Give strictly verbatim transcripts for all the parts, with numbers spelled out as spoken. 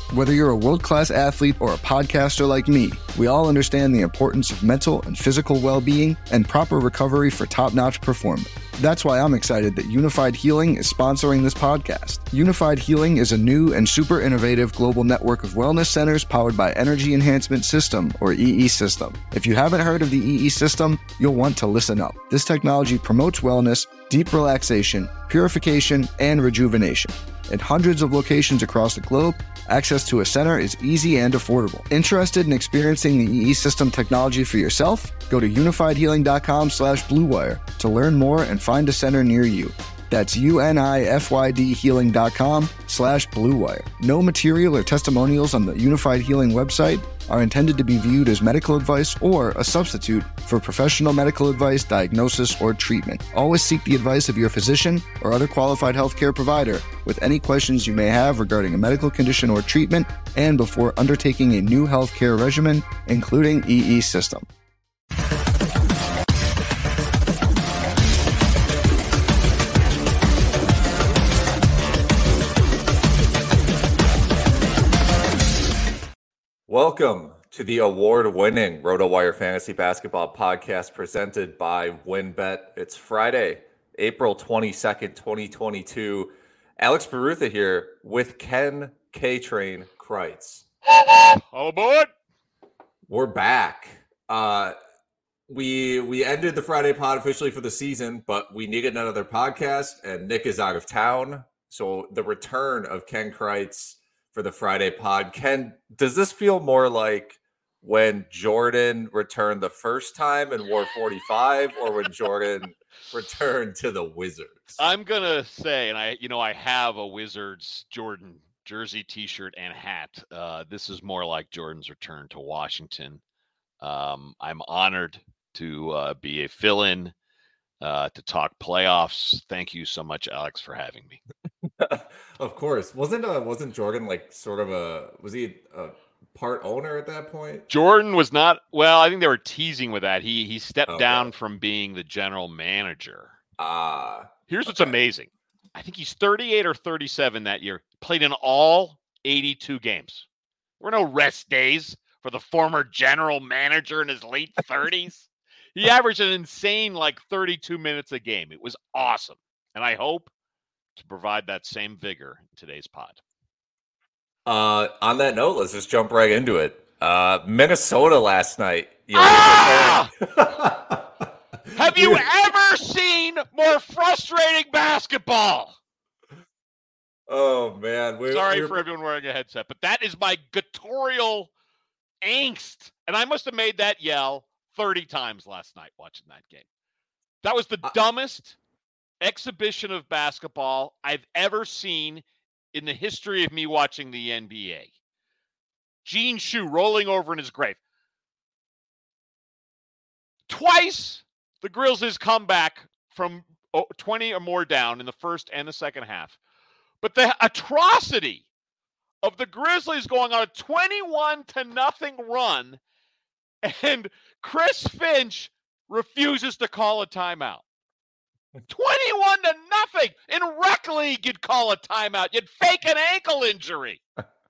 Whether you're a world-class athlete or a podcaster like me, we all understand the importance of mental and physical well-being and proper recovery for top-notch performance. That's why I'm excited that Unified Healing is sponsoring this podcast. Unified Healing is a new and super innovative global network of wellness centers powered by Energy Enhancement System, or E E System. If you haven't heard of the E E System, you'll want to listen up. This technology promotes wellness, deep relaxation, purification, and rejuvenation. In hundreds of locations across the globe, access to a center is easy and affordable. Interested in experiencing the E E System technology for yourself? Go to unifiedhealing.com slash bluewire to learn more and find a center near you. That's U-N-I-F-Y-D healing.com slash bluewire. No material or testimonials on the Unified Healing website are intended to be viewed as medical advice or a substitute for professional medical advice, diagnosis, or treatment. Always seek the advice of your physician or other qualified healthcare provider with any questions you may have regarding a medical condition or treatment and before undertaking a new healthcare regimen, including E E System. Welcome to the award-winning RotoWire Fantasy Basketball Podcast presented by WynnBET. It's Friday, April twenty-second, twenty twenty-two. Alex Barutha here with Ken K-Train Kreitz. All aboard! We're back. Uh, we we ended the Friday pod officially for the season, but we needed another podcast, and Nick is out of town. So the return of Ken Kreitz for the Friday pod. Ken, does this feel more like when Jordan returned the first time and wore forty-five, or when Jordan returned to the Wizards? I'm gonna say, and I, you know, I have a Wizards Jordan jersey, T-shirt, and hat. Uh, this is more like Jordan's return to Washington. Um, I'm honored to uh, be a fill-in uh, to talk playoffs. Thank you so much, Alex, for having me. Of course. Wasn't uh, wasn't Jordan like sort of a was he a part owner at that point? Jordan was not. Well, I think they were teasing with that. He he stepped Okay. down from being the general manager. Ah. Uh, Here's what's okay. amazing. I think he's thirty-eight or thirty-seven that year. Played in all eighty-two games. There were no rest days for the former general manager in his late thirties. He averaged an insane like thirty-two minutes a game. It was awesome. And I hope to provide that same vigor in today's pod. Uh, on that note, let's just jump right into it. Uh, Minnesota last night. You know, Ah! Have you ever seen more frustrating basketball? Oh, man. We're, Sorry we're... for everyone wearing a headset, but that is my guttural angst. And I must have made that yell thirty times last night watching that game. That was the uh... dumbest exhibition of basketball I've ever seen in the history of me watching the N B A. Gene Shue rolling over in his grave. Twice the Grizzlies come back from twenty or more down in the first and the second half. But the atrocity of the Grizzlies going on a twenty-one to nothing run, and Chris Finch refuses to call a timeout. twenty-one to nothing. In rec league, you'd call a timeout. You'd fake an ankle injury.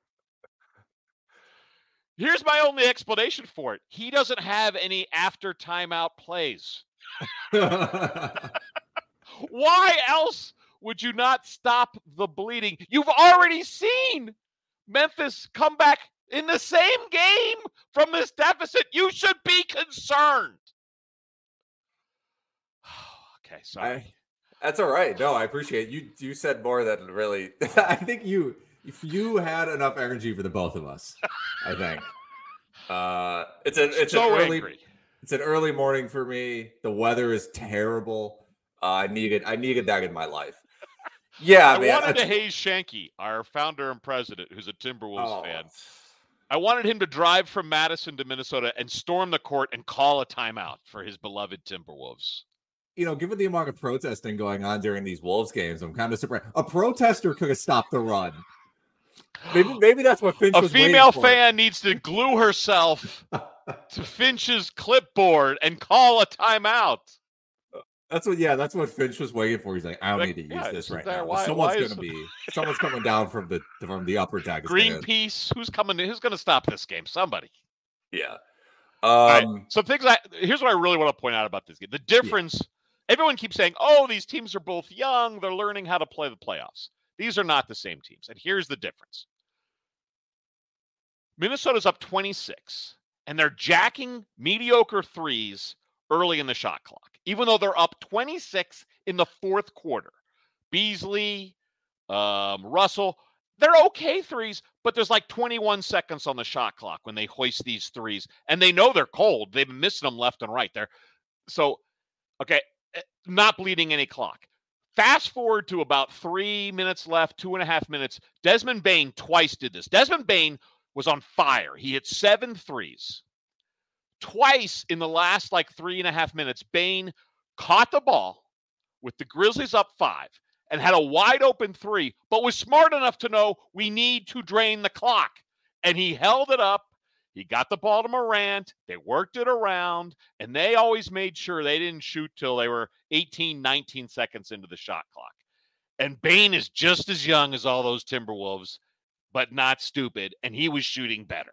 Here's my only explanation for it. He doesn't have any after timeout plays. Why else would you not stop the bleeding? You've already seen Memphis come back in the same game from this deficit. You should be concerned. Okay, sorry. I, that's all right. No, I appreciate it. You. You said more than really. I think you. If you had enough energy for the both of us, I think. Uh, it's a. It's so an early. angry. It's an early morning for me. The weather is terrible. Uh, I needed. I needed that in my life. Yeah, I man. wanted That's... to haze Shanky, our founder and president, who's a Timberwolves oh. fan. I wanted him to drive from Madison to Minnesota and storm the court and call a timeout for his beloved Timberwolves. You know, given the amount of protesting going on during these Wolves games, I'm kind of surprised. A protester could have stopped the run. Maybe, maybe that's what Finch a was female waiting for. fan needs to glue herself to Finch's clipboard and call a timeout. That's what, yeah, that's what Finch was waiting for. He's like, I don't Like, need to yeah, use this isn't right there- now. But why- someone's why is- going to be, someone's coming down from the from the upper deck. Greenpeace, who's coming in? Who's going to stop this game? Somebody. Yeah. All right, Um, some things I here's what I really want to point out about this game. The difference, everyone keeps saying, oh, these teams are both young, they're learning how to play the playoffs. These are not the same teams. And here's the difference. Minnesota's up twenty-six, and they're jacking mediocre threes early in the shot clock, even though they're up twenty-six in the fourth quarter. Beasley, um, Russell, they're okay threes, but there's like twenty-one seconds on the shot clock when they hoist these threes, and they know they're cold. They've been missing them left and right there. So, okay, not bleeding any clock. Fast forward to about three minutes left, two and a half minutes. Desmond Bane twice did this. Desmond Bane was on fire. He hit seven threes. Twice in the last like three and a half minutes, Bane caught the ball with the Grizzlies up five and had a wide open three, but was smart enough to know we need to drain the clock. And he held it up. He got the ball to Morant. They worked it around, and they always made sure they didn't shoot till they were eighteen, nineteen seconds into the shot clock. And Bane is just as young as all those Timberwolves, but not stupid, and he was shooting better.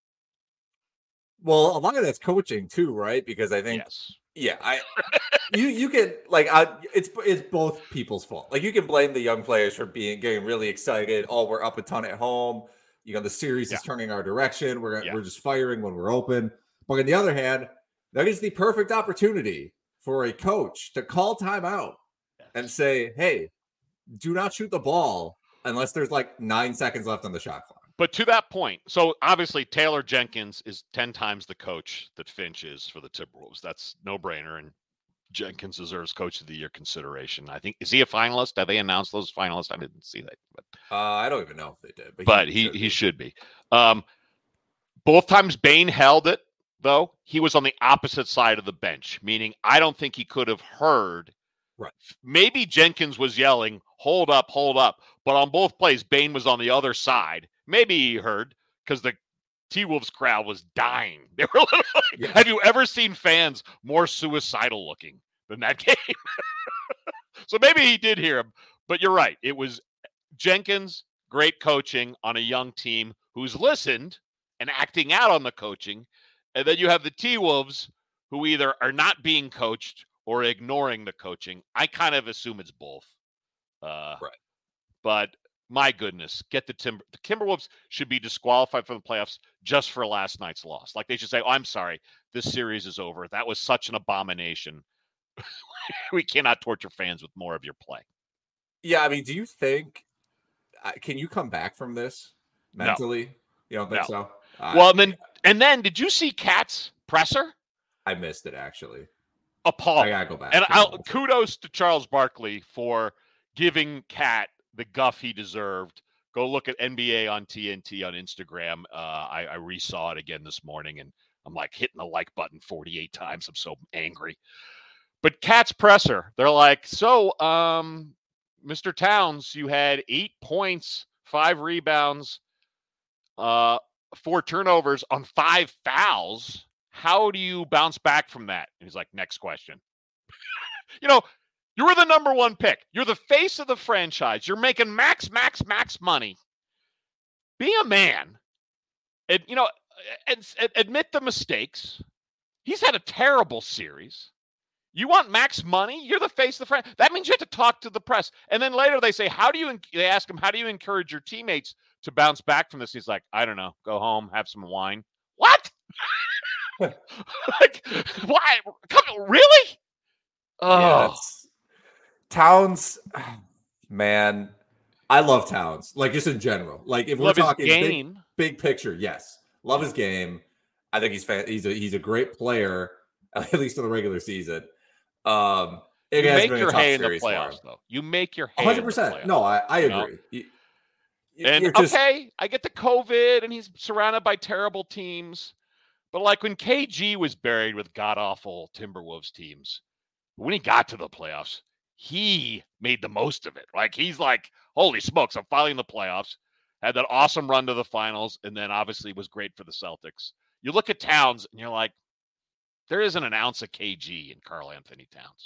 well, a lot of that's coaching too, right? Because I think, Yes. yeah, I you you can like I, it's it's both people's fault. Like you can blame the young players for being getting really excited. Oh, we're up a ton at home. You know, the series Yeah. is turning our direction. We're Yeah. we're just firing when we're open. But on the other hand, that is the perfect opportunity for a coach to call timeout Yes. and say, "Hey, do not shoot the ball unless there's like nine seconds left on the shot clock." But to that point, so obviously Taylor Jenkins is ten times the coach that Finch is for the Timberwolves. That's no brainer, and Jenkins deserves Coach of the Year consideration. I think, is he a finalist? Have they announced those finalists? I didn't see that, but Uh, I don't even know if they did, but, but he he should be. Um, both times Bane held it, though. He was on the opposite side of the bench, meaning I don't think he could have heard. Right. Maybe Jenkins was yelling, "Hold up, hold up," but on both plays, Bane was on the other side. Maybe he heard because the T-Wolves crowd was dying. They were literally, Yeah. Have you ever seen fans more suicidal looking than that game? So maybe he did hear him, but you're right. It was Jenkins, great coaching on a young team who's listened and acting out on the coaching. And then you have the T-Wolves who either are not being coached or ignoring the coaching. I kind of assume it's both. Uh, Right. But my goodness, get the Timber. The Timberwolves should be disqualified from the playoffs just for last night's loss. Like they should say, oh, I'm sorry, this series is over. That was such an abomination. We cannot torture fans with more of your play. Yeah, I mean, do you think uh, can you come back from this mentally? You don't think No. so? Uh, Well, and then and then did you see Cat's presser? I missed it actually. Appalling. I gotta go back. And to I'll, it. kudos to Charles Barkley for giving Cat the guff he deserved. Go look at N B A on T N T on Instagram. Uh, I, I re-saw it again this morning, and I'm like hitting the like button forty-eight times. I'm so angry. But Cat's presser, they're like, so, um, Mister Towns, you had eight points, five rebounds, uh, four turnovers on five fouls. How do you bounce back from that? And he's like, next question. You know, you were the number one pick. You're the face of the franchise. You're making max, max, max money. Be a man. And, you know, and, and admit the mistakes. He's had a terrible series. You want max money? You're the face of the franchise. That means you have to talk to the press. And then later they say, how do you, they ask him, how do you encourage your teammates to bounce back from this? He's like, I don't know. Go home, have some wine. What? Like, why? Come, really? Oh, Yeah, it's- Towns, man, I love Towns. Like just in general. Like if love we're his talking big, game. big picture, yes, love his game. I think he's fan- he's a he's a great player, at least in the regular season. Um, it You has make been a your tough hay in the series for him. playoffs, though. You make your hay. one hundred in the percent. playoffs. No, I, I you know? agree. You- you- And you're just- okay, I get the COVID, and he's surrounded by terrible teams. But like when K G was buried with god awful Timberwolves teams, when he got to the playoffs, he made the most of it. Like he's like, holy smokes, I'm finally in the playoffs. Had that awesome run to the finals, and then obviously was great for the Celtics. You look at Towns, and you're like, there isn't an ounce of K G in Karl Anthony Towns.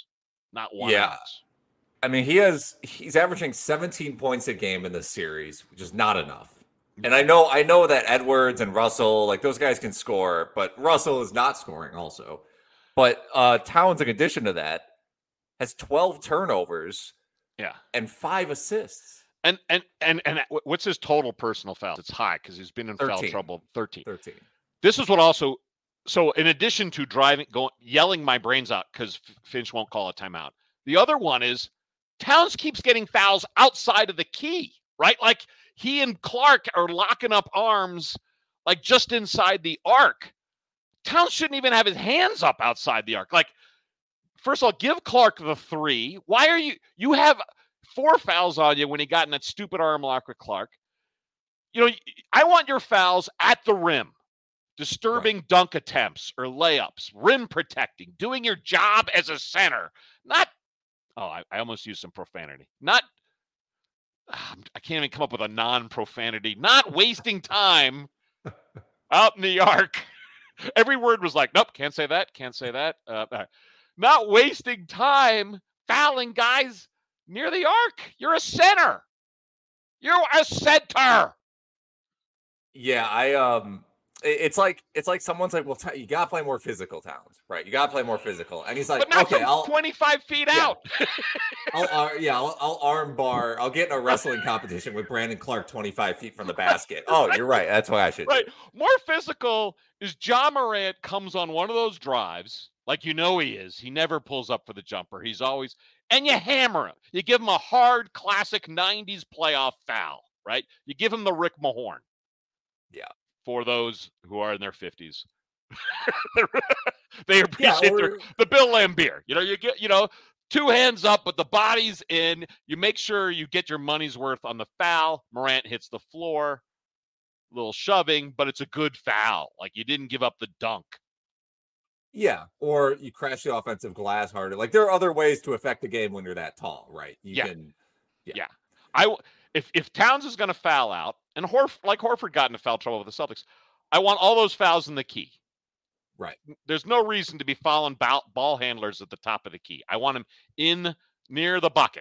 not one Yeah. ounce. I mean, he has he's averaging seventeen points a game in this series, which is not enough. And I know I know that Edwards and Russell, like those guys can score, but Russell is not scoring also. But uh, Towns, in addition to that, has twelve turnovers, yeah, and five assists. And and and and what's his total personal fouls? It's high because he's been in thirteen. foul trouble. Thirteen. Thirteen. This is what also. So in addition to driving, going, yelling my brains out because Finch won't call a timeout. The other one is Towns keeps getting fouls outside of the key, right? Like he and Clark are locking up arms, like just inside the arc. Towns shouldn't even have his hands up outside the arc. Like, first of all, give Clark the three. Why are you? You have four fouls on you when he got in that stupid arm lock with Clark. You know, I want your fouls at the rim. Disturbing right. dunk attempts or layups, rim protecting, doing your job as a center. Not, oh, I, I almost used some profanity. Not, I can't even come up with a non-profanity. Not wasting time out in the arc. Every word was like, nope, can't say that, can't say that. Uh, not wasting time fouling guys near the arc. You're a center. You're a center. Yeah, I um. It's like it's like someone's like, well, t- you gotta play more physical, Towns, right? You gotta play more physical, and he's like, but not okay, from I'll twenty-five feet yeah. out. I'll uh, yeah, I'll, I'll arm bar. I'll get in a wrestling competition with Brandon Clark twenty-five feet from the basket. Oh, you're right. That's what I should. Right, do. More physical is Ja Morant comes on one of those drives, like you know he is. He never pulls up for the jumper. He's always and you hammer him. You give him a hard, classic nineties playoff foul, right? You give him the Rick Mahorn. Yeah. For those who are in their fifties, they appreciate yeah, or, their, the Bill Laimbeer. You know, you get, you know, two hands up, but the body's in. You make sure you get your money's worth on the foul. Morant hits the floor, a little shoving, but it's a good foul. Like you didn't give up the dunk. Yeah, or you crash the offensive glass harder. Like there are other ways to affect the game when you're that tall, right? You yeah. can. Yeah. yeah. I if if Towns is going to foul out, and Horf like Horford got into foul trouble with the Celtics, I want all those fouls in the key. Right. There's no reason to be fouling ball, ball handlers at the top of the key. I want them in near the bucket.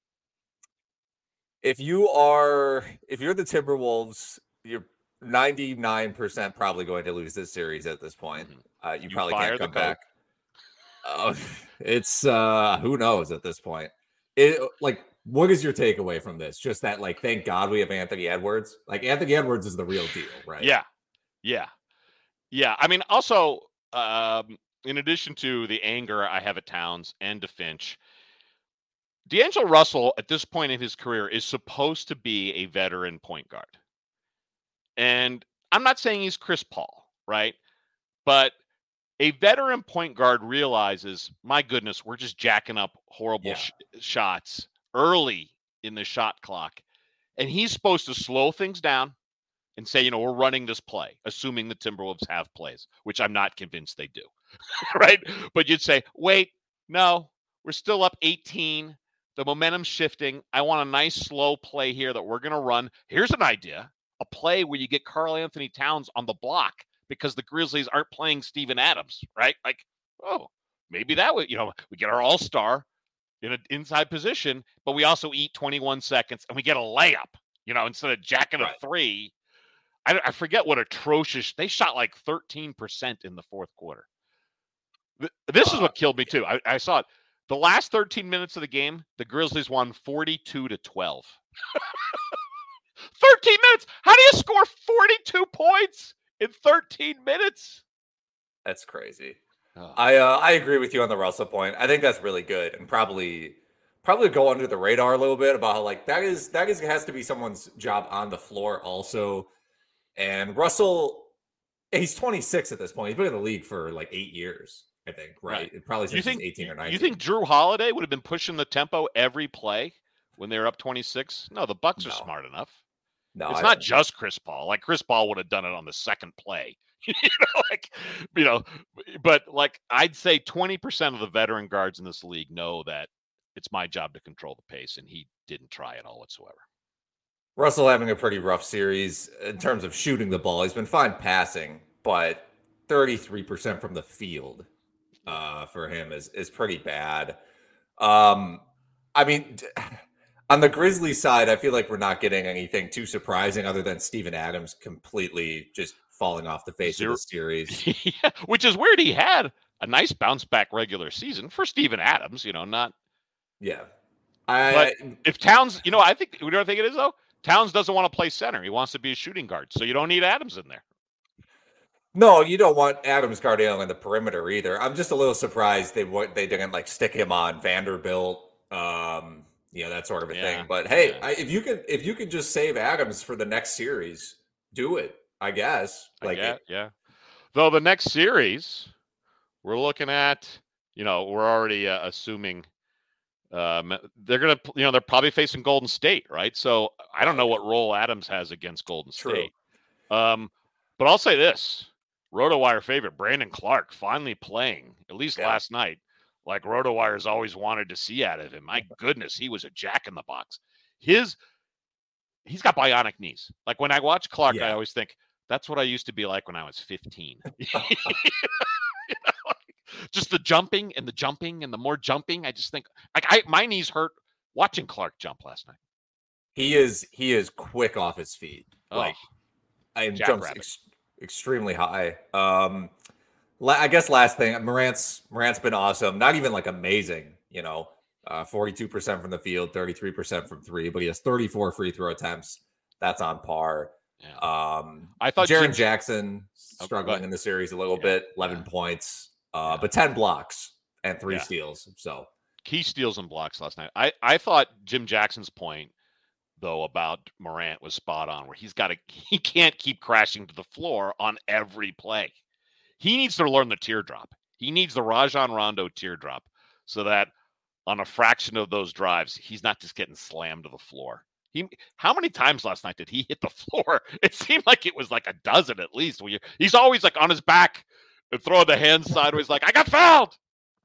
If you are, if you're the Timberwolves, you're ninety-nine percent probably going to lose this series at this point. Mm-hmm. Uh, you, you probably can't come back. Uh, it's uh, who knows at this point. It like. What is your takeaway from this? Just that, like, thank God we have Anthony Edwards. Like, Anthony Edwards is the real deal, right? Yeah. Yeah. Yeah. I mean, also, um, in addition to the anger I have at Towns and to Finch, D'Angelo Russell, at this point in his career, is supposed to be a veteran point guard. And I'm not saying he's Chris Paul, right? But a veteran point guard realizes, my goodness, we're just jacking up horrible yeah. sh- shots early in the shot clock. And he's supposed to slow things down and say, you know, we're running this play, assuming the Timberwolves have plays, which I'm not convinced they do. Right? But you'd say, wait, no, we're still up eighteen. The momentum's shifting. I want a nice slow play here that we're going to run. Here's an idea, a play where you get Karl Anthony Towns on the block because the Grizzlies aren't playing Steven Adams, right? Like, oh, maybe that would, you know, we get our all-star in an inside position, but we also eat twenty-one seconds and we get a layup, you know, instead of jacking right. a three. I, I forget what atrocious, they shot like thirteen percent in the fourth quarter. This is what killed me too. I, I saw it. The last thirteen minutes of the game, the Grizzlies won forty-two to twelve. thirteen minutes. How do you score forty-two points in thirteen minutes? That's crazy. Oh. I uh, I agree with you on the Russell point. I think that's really good and probably probably go under the radar a little bit about how like that is that is has to be someone's job on the floor also. And Russell, he's twenty-six at this point. He's been in the league for like eight years, I think, right? right. It probably since think, he's eighteen or nineteen. You think Drew Holiday would have been pushing the tempo every play when they were up twenty-six? No, the Bucks no. are smart enough. No, it's I not don't. just Chris Paul. Like Chris Paul would have done it on the second play. you know, like, you know, but like I'd say twenty percent of the veteran guards in this league know that it's my job to control the pace, and he didn't try at all whatsoever. Russell having a pretty rough series in terms of shooting the ball. He's been fine passing, but thirty-three percent from the field uh, for him is is pretty bad. Um, I mean, on the Grizzlies side, I feel like we're not getting anything too surprising other than Steven Adams completely just falling off the face Zero. of the series. Yeah, which is weird. He had a nice bounce back regular season for Steven Adams, you know, not. Yeah. I, but if Towns, you know, I think, we don't think it is though. Towns doesn't want to play center. He wants to be a shooting guard. So you don't need Adams in there. No, you don't want Adams guarding on the perimeter either. I'm just a little surprised they they didn't like stick him on Vanderbilt, um, you know, that sort of a yeah, thing. But hey, yeah. I, if you can if you can just save Adams for the next series, do it. I guess. Like, I guess, yeah. Though the next series, we're looking at, you know, we're already uh, assuming um, they're gonna, you know, they're probably facing Golden State, right? So I don't know what role Adams has against Golden True. State. Um, but I'll say this. RotoWire favorite, Brandon Clark, finally playing, at least yeah. last night, like RotoWire's always wanted to see out of him. My goodness, he was a jack in the box. His, he's got bionic knees. Like when I watch Clark, yeah. I always think, that's what I used to be like when I was fifteen. you know, like, just the jumping and the jumping and the more jumping, I just think, like I my knees hurt watching Clark jump last night. He is, he is quick off his feet. Oh, like, I jumps ex- extremely high. Um, la- I guess last thing, Morant's Morant's been awesome. Not even like amazing, you know, uh, forty-two percent from the field, thirty-three percent from three, but he has thirty-four free throw attempts. That's on par. Yeah. Um, I thought Jaren Jim- Jackson struggling okay. in the series a little yeah. bit, eleven yeah. points, uh, yeah. but ten blocks and three yeah. steals. So key steals and blocks last night. I, I thought Jim Jackson's point, though, about Morant was spot on, where he's got to, he can't keep crashing to the floor on every play. He needs to learn the teardrop. He needs the Rajon Rondo teardrop so that on a fraction of those drives, he's not just getting slammed to the floor. He, how many times last night did he hit the floor? It seemed like it was like a dozen at least. Where you, he's always like on his back and throwing the hands sideways like, I got fouled.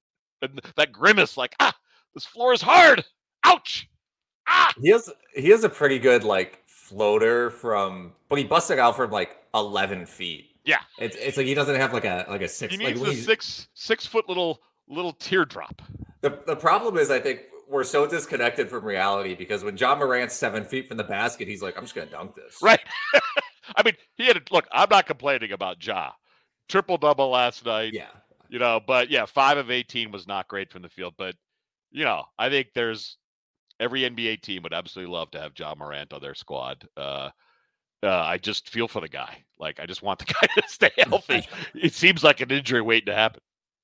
And that grimace like, ah, this floor is hard. Ouch. Ah. He has he has a pretty good like floater from, but he busted out from like eleven feet. Yeah, it's it's like he doesn't have like a like a six. He needs like, a six six foot little little teardrop. The the problem is, I think we're so disconnected from reality because when John Morant's seven feet from the basket, he's like, I'm just gonna dunk this. Right. I mean, he had a, look. I'm not complaining about Ja. Triple double last night. Yeah. You know, but yeah, five of eighteen was not great from the field. But you know, I think there's. Every N B A team would absolutely love to have Ja Morant on their squad. Uh, uh, I just feel for the guy. Like, I just want the guy to stay healthy. It seems like an injury waiting to happen.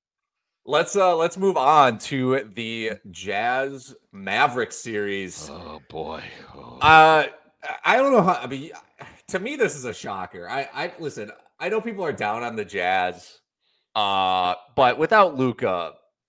Let's uh, let's move on to the Jazz Mavericks series. Oh boy. Oh. Uh, I don't know how. I mean, to me, this is a shocker. I, I listen. I know people are down on the Jazz, uh, but without Luka.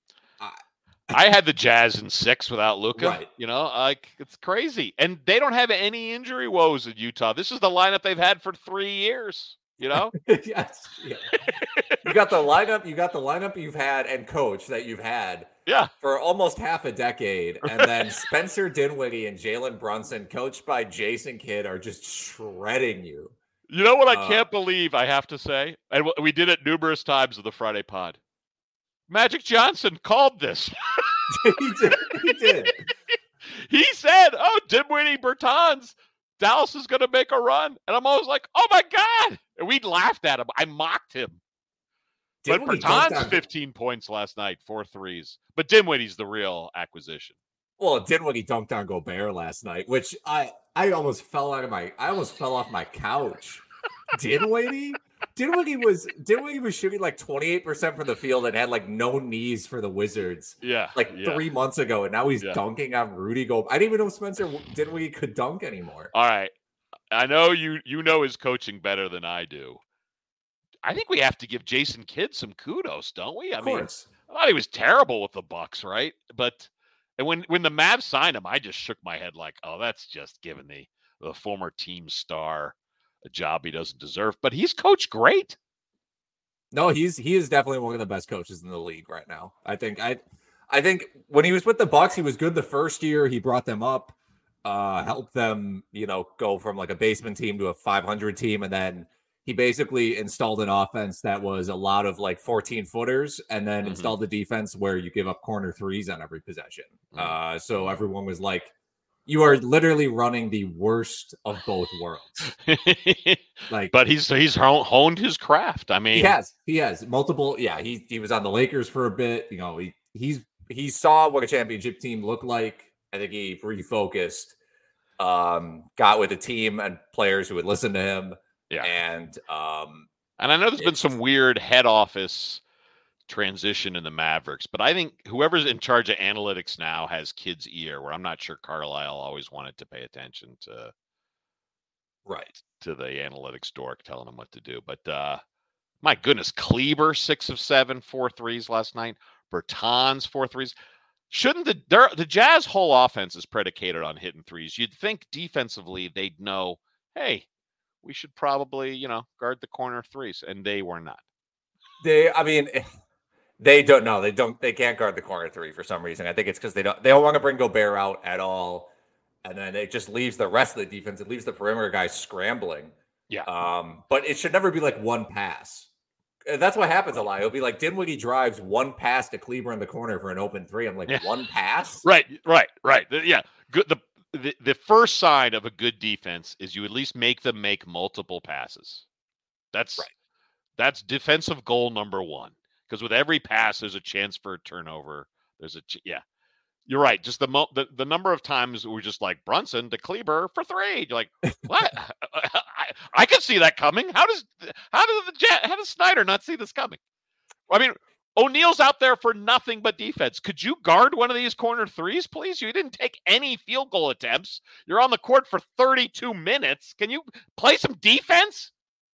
I had the Jazz in six without Luka. Right. You know, like it's crazy. And they don't have any injury woes in Utah. This is the lineup they've had for three years, you know? Yes. Yeah. You got the lineup, you got the lineup you've had and coach that you've had yeah. for almost half a decade. And then Spencer Dinwiddie and Jalen Brunson, coached by Jason Kidd, are just shredding you. You know what I uh, can't believe I have to say? And we did it numerous times in the Friday pod. Magic Johnson called this. he did. He did. He said, oh, Dinwiddie, Bertans, Dallas is going to make a run. And I'm always like, oh, my God. And we laughed at him. I mocked him. Dinwiddie but Bertans, fifteen points last night, four threes. But Dinwiddie's the real acquisition. Well, Dinwiddie dunked on Gobert last night, which I, I almost fell out of my, I almost fell off my couch. Dinwiddie? Dinwiddie was Dinwiddie was shooting like twenty-eight percent from the field and had like no knees for the Wizards. Yeah, like yeah. three months ago, and now he's yeah. dunking on Rudy Gobert. I didn't even know Spencer Dinwiddie could dunk anymore. All right, I know you you know his coaching better than I do. I think we have to give Jason Kidd some kudos, don't we? I of mean, course. I thought he was terrible with the Bucks, right? But and when when the Mavs signed him, I just shook my head like, oh, that's just giving the the former team star a job he doesn't deserve, but he's coached great. No, he's he is definitely one of the best coaches in the league right now. I think I I think when he was with the Bucks, he was good the first year. He brought them up, uh, helped them, you know, go from like a basement team to a five hundred team, and then he basically installed an offense that was a lot of like fourteen footers, and then mm-hmm. installed a defense where you give up corner threes on every possession. Mm-hmm. Uh, so everyone was like, you are literally running the worst of both worlds. Like, but he's he's honed his craft. I mean, he has he has multiple. Yeah, he he was on the Lakers for a bit. You know, he he's he saw what a championship team looked like. I think he refocused, um, got with a team and players who would listen to him. Yeah, and um, and I know there's been some weird head office transition in the Mavericks, but I think whoever's in charge of analytics now has kid's ear, where I'm not sure Carlisle always wanted to pay attention to right to the analytics dork telling him what to do. But uh my goodness, Kleber six of seven, four threes last night. Bertans four threes. Shouldn't the their, the Jazz whole offense is predicated on hitting threes? You'd think defensively they'd know, hey, we should probably, you know, guard the corner threes, and they were not. They, I mean. They don't know. They don't. They can't guard the corner three for some reason. I think it's because they don't. They don't want to bring Gobert out at all, and then it just leaves the rest of the defense. It leaves the perimeter guys scrambling. Yeah. Um. But it should never be like one pass. That's what happens a lot. It'll be like Dinwiddie drives one pass to Kleber in the corner for an open three. I'm like, yeah. one pass. Right. Right. Right. Yeah. Good. The, the the first sign of a good defense is you at least make them make multiple passes. That's right. That's defensive goal number one. Because with every pass, there's a chance for a turnover. There's a ch- yeah, you're right. Just the, mo- the the number of times we're just like Brunson to Kleber for three. You're like, what? I, I can see that coming. How does how does the Jet, how does Snyder not see this coming? I mean, O'Neal's out there for nothing but defense. Could you guard one of these corner threes, please? You didn't take any field goal attempts. You're on the court for thirty-two minutes. Can you play some defense?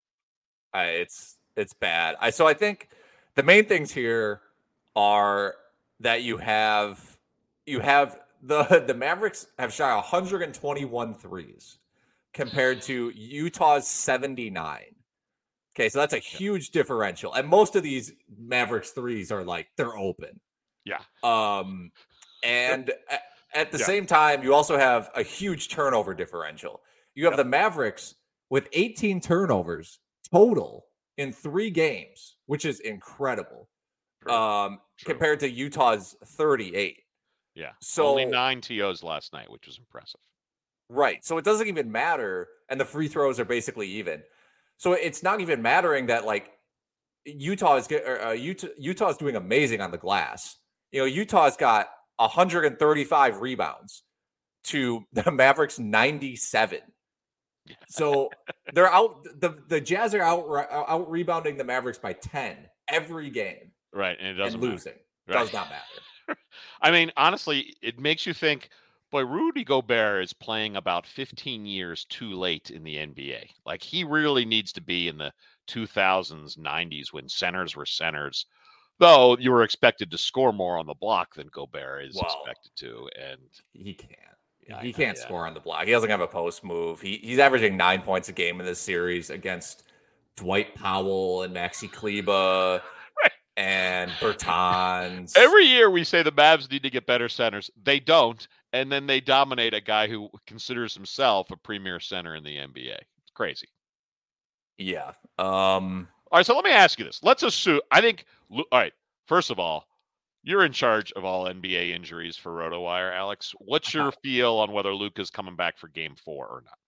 Uh, it's it's bad. I so I think. The main things here are that you have you have the the Mavericks have shot one hundred twenty-one threes compared to Utah's seventy-nine. Okay, so that's a huge differential. And most of these Mavericks threes are like they're open. Yeah. Um and at, at the yeah. same time you also have a huge turnover differential. You have yep. the Mavericks with eighteen turnovers total in three games, which is incredible, True. um, True. compared to Utah's thirty-eight. Yeah, so only nine T Os last night, which was impressive. Right, so it doesn't even matter, and the free throws are basically even. So it's not even mattering that like Utah is uh, Utah Utah's doing amazing on the glass. You know, Utah's got one hundred thirty-five rebounds to the Mavericks ninety-seven. So they're out. The, the Jazz are out out rebounding the Mavericks by ten every game. Right, and it doesn't and losing matter. Right. Does not matter. I mean, honestly, it makes you think. Boy, Rudy Gobert is playing about fifteen years too late in the N B A. Like he really needs to be in the two thousands, nineties when centers were centers. Though you were expected to score more on the block than Gobert is well, expected to, and he can't. Yeah, he can't yeah. score on the block. He doesn't have a post move. He he's averaging nine points a game in this series against Dwight Powell and Maxi Kleber right. and Bertans. Every year we say the Mavs need to get better centers. They don't, and then they dominate a guy who considers himself a premier center in the N B A. It's crazy. Yeah. Um, all right, so let me ask you this. Let's assume, I think, all right, first of all, you're in charge of all N B A injuries for RotoWire, Alex. What's your feel on whether Luka's coming back for game four or not?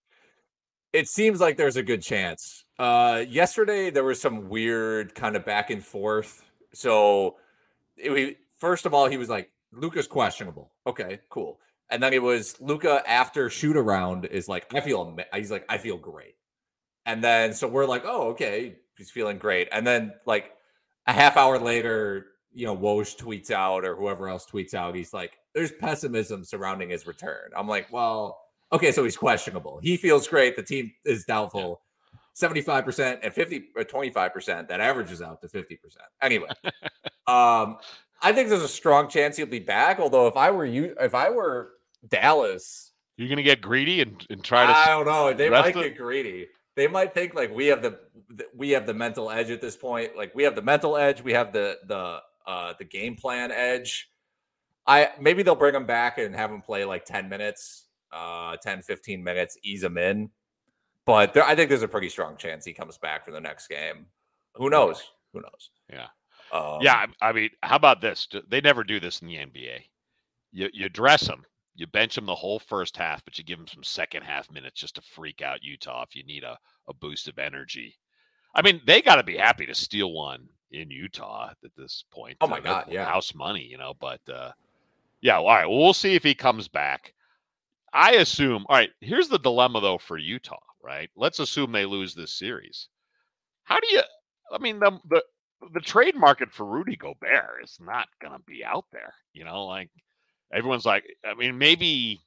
It seems like there's a good chance. Uh, yesterday, there was some weird kind of back and forth. So, it, first of all, he was like, Luka's questionable. Okay, cool. And then it was Luka after shoot around is like, I feel, he's like, I feel great. And then, so we're like, oh, okay, he's feeling great. And then, like, a half hour later, you know, Woj tweets out or whoever else tweets out, he's like, there's pessimism surrounding his return. I'm like, well, okay, so he's questionable. He feels great. The team is doubtful. seventy-five percent and fifty or twenty-five percent. That averages out to fifty percent. Anyway, um, I think there's a strong chance he'll be back. Although if I were you, if I were Dallas, you're going to get greedy and, and try to. I don't know. They might get it? greedy. They might think like we have the we have the mental edge at this point. Like we have the mental edge. We have the the uh, the game plan edge. I maybe they'll bring him back and have him play like ten minutes, uh, ten, fifteen minutes, ease him in. but there, I think there's a pretty strong chance he comes back for the next game. Who knows? Who knows? Yeah. Um, yeah. I mean, how about this? They never do this in the N B A. You you dress him, you bench him the whole first half, but you give him some second half minutes just to freak out Utah if you need a, a boost of energy. I mean, they got to be happy to steal one in Utah at this point. Oh my uh, God, yeah, house money, you know. But uh, yeah, all right. Well, we'll see if he comes back. I assume. All right. Here's the dilemma though for Utah. Right. Let's assume they lose this series. How do you? I mean, the the the trade market for Rudy Gobert is not going to be out there. You know, like everyone's like. I mean, maybe.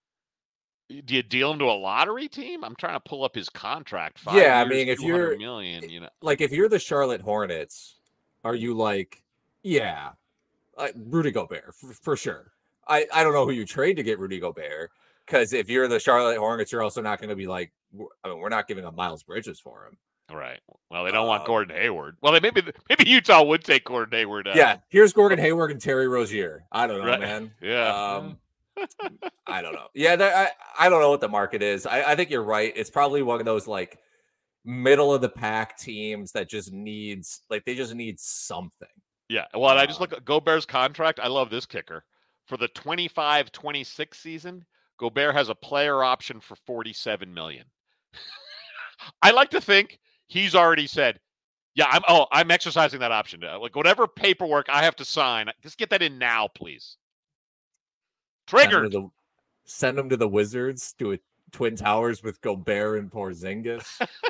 Do you deal him to a lottery team? I'm trying to pull up his contract. Five yeah, years, I mean, if you're million, you know, like if you're the Charlotte Hornets, are you like, yeah, uh, Rudy Gobert for, for sure? I, I don't know who you trade to get Rudy Gobert, because if you're the Charlotte Hornets, you're also not going to be like, I mean, we're not giving up Miles Bridges for him. Right. Well, they don't um, want Gordon Hayward. Well, they, maybe maybe Utah would take Gordon Hayward. Uh, yeah, here's Gordon Hayward and Terry Rozier. I don't know, right. man. Yeah. Um, I don't know. Yeah, I I don't know what the market is. I, I think you're right. It's probably one of those like middle of the pack teams that just needs like they just need something. Yeah. Well, um, I just look at Gobert's contract. I love this kicker. For the twenty-five twenty-six season, Gobert has a player option for forty-seven million dollars. I like to think he's already said, yeah, I'm oh, I'm exercising that option. Like whatever paperwork I have to sign, just get that in now, please. Triggered. Send them, the, send them to the Wizards, do a Twin Towers with Gobert and Porzingis.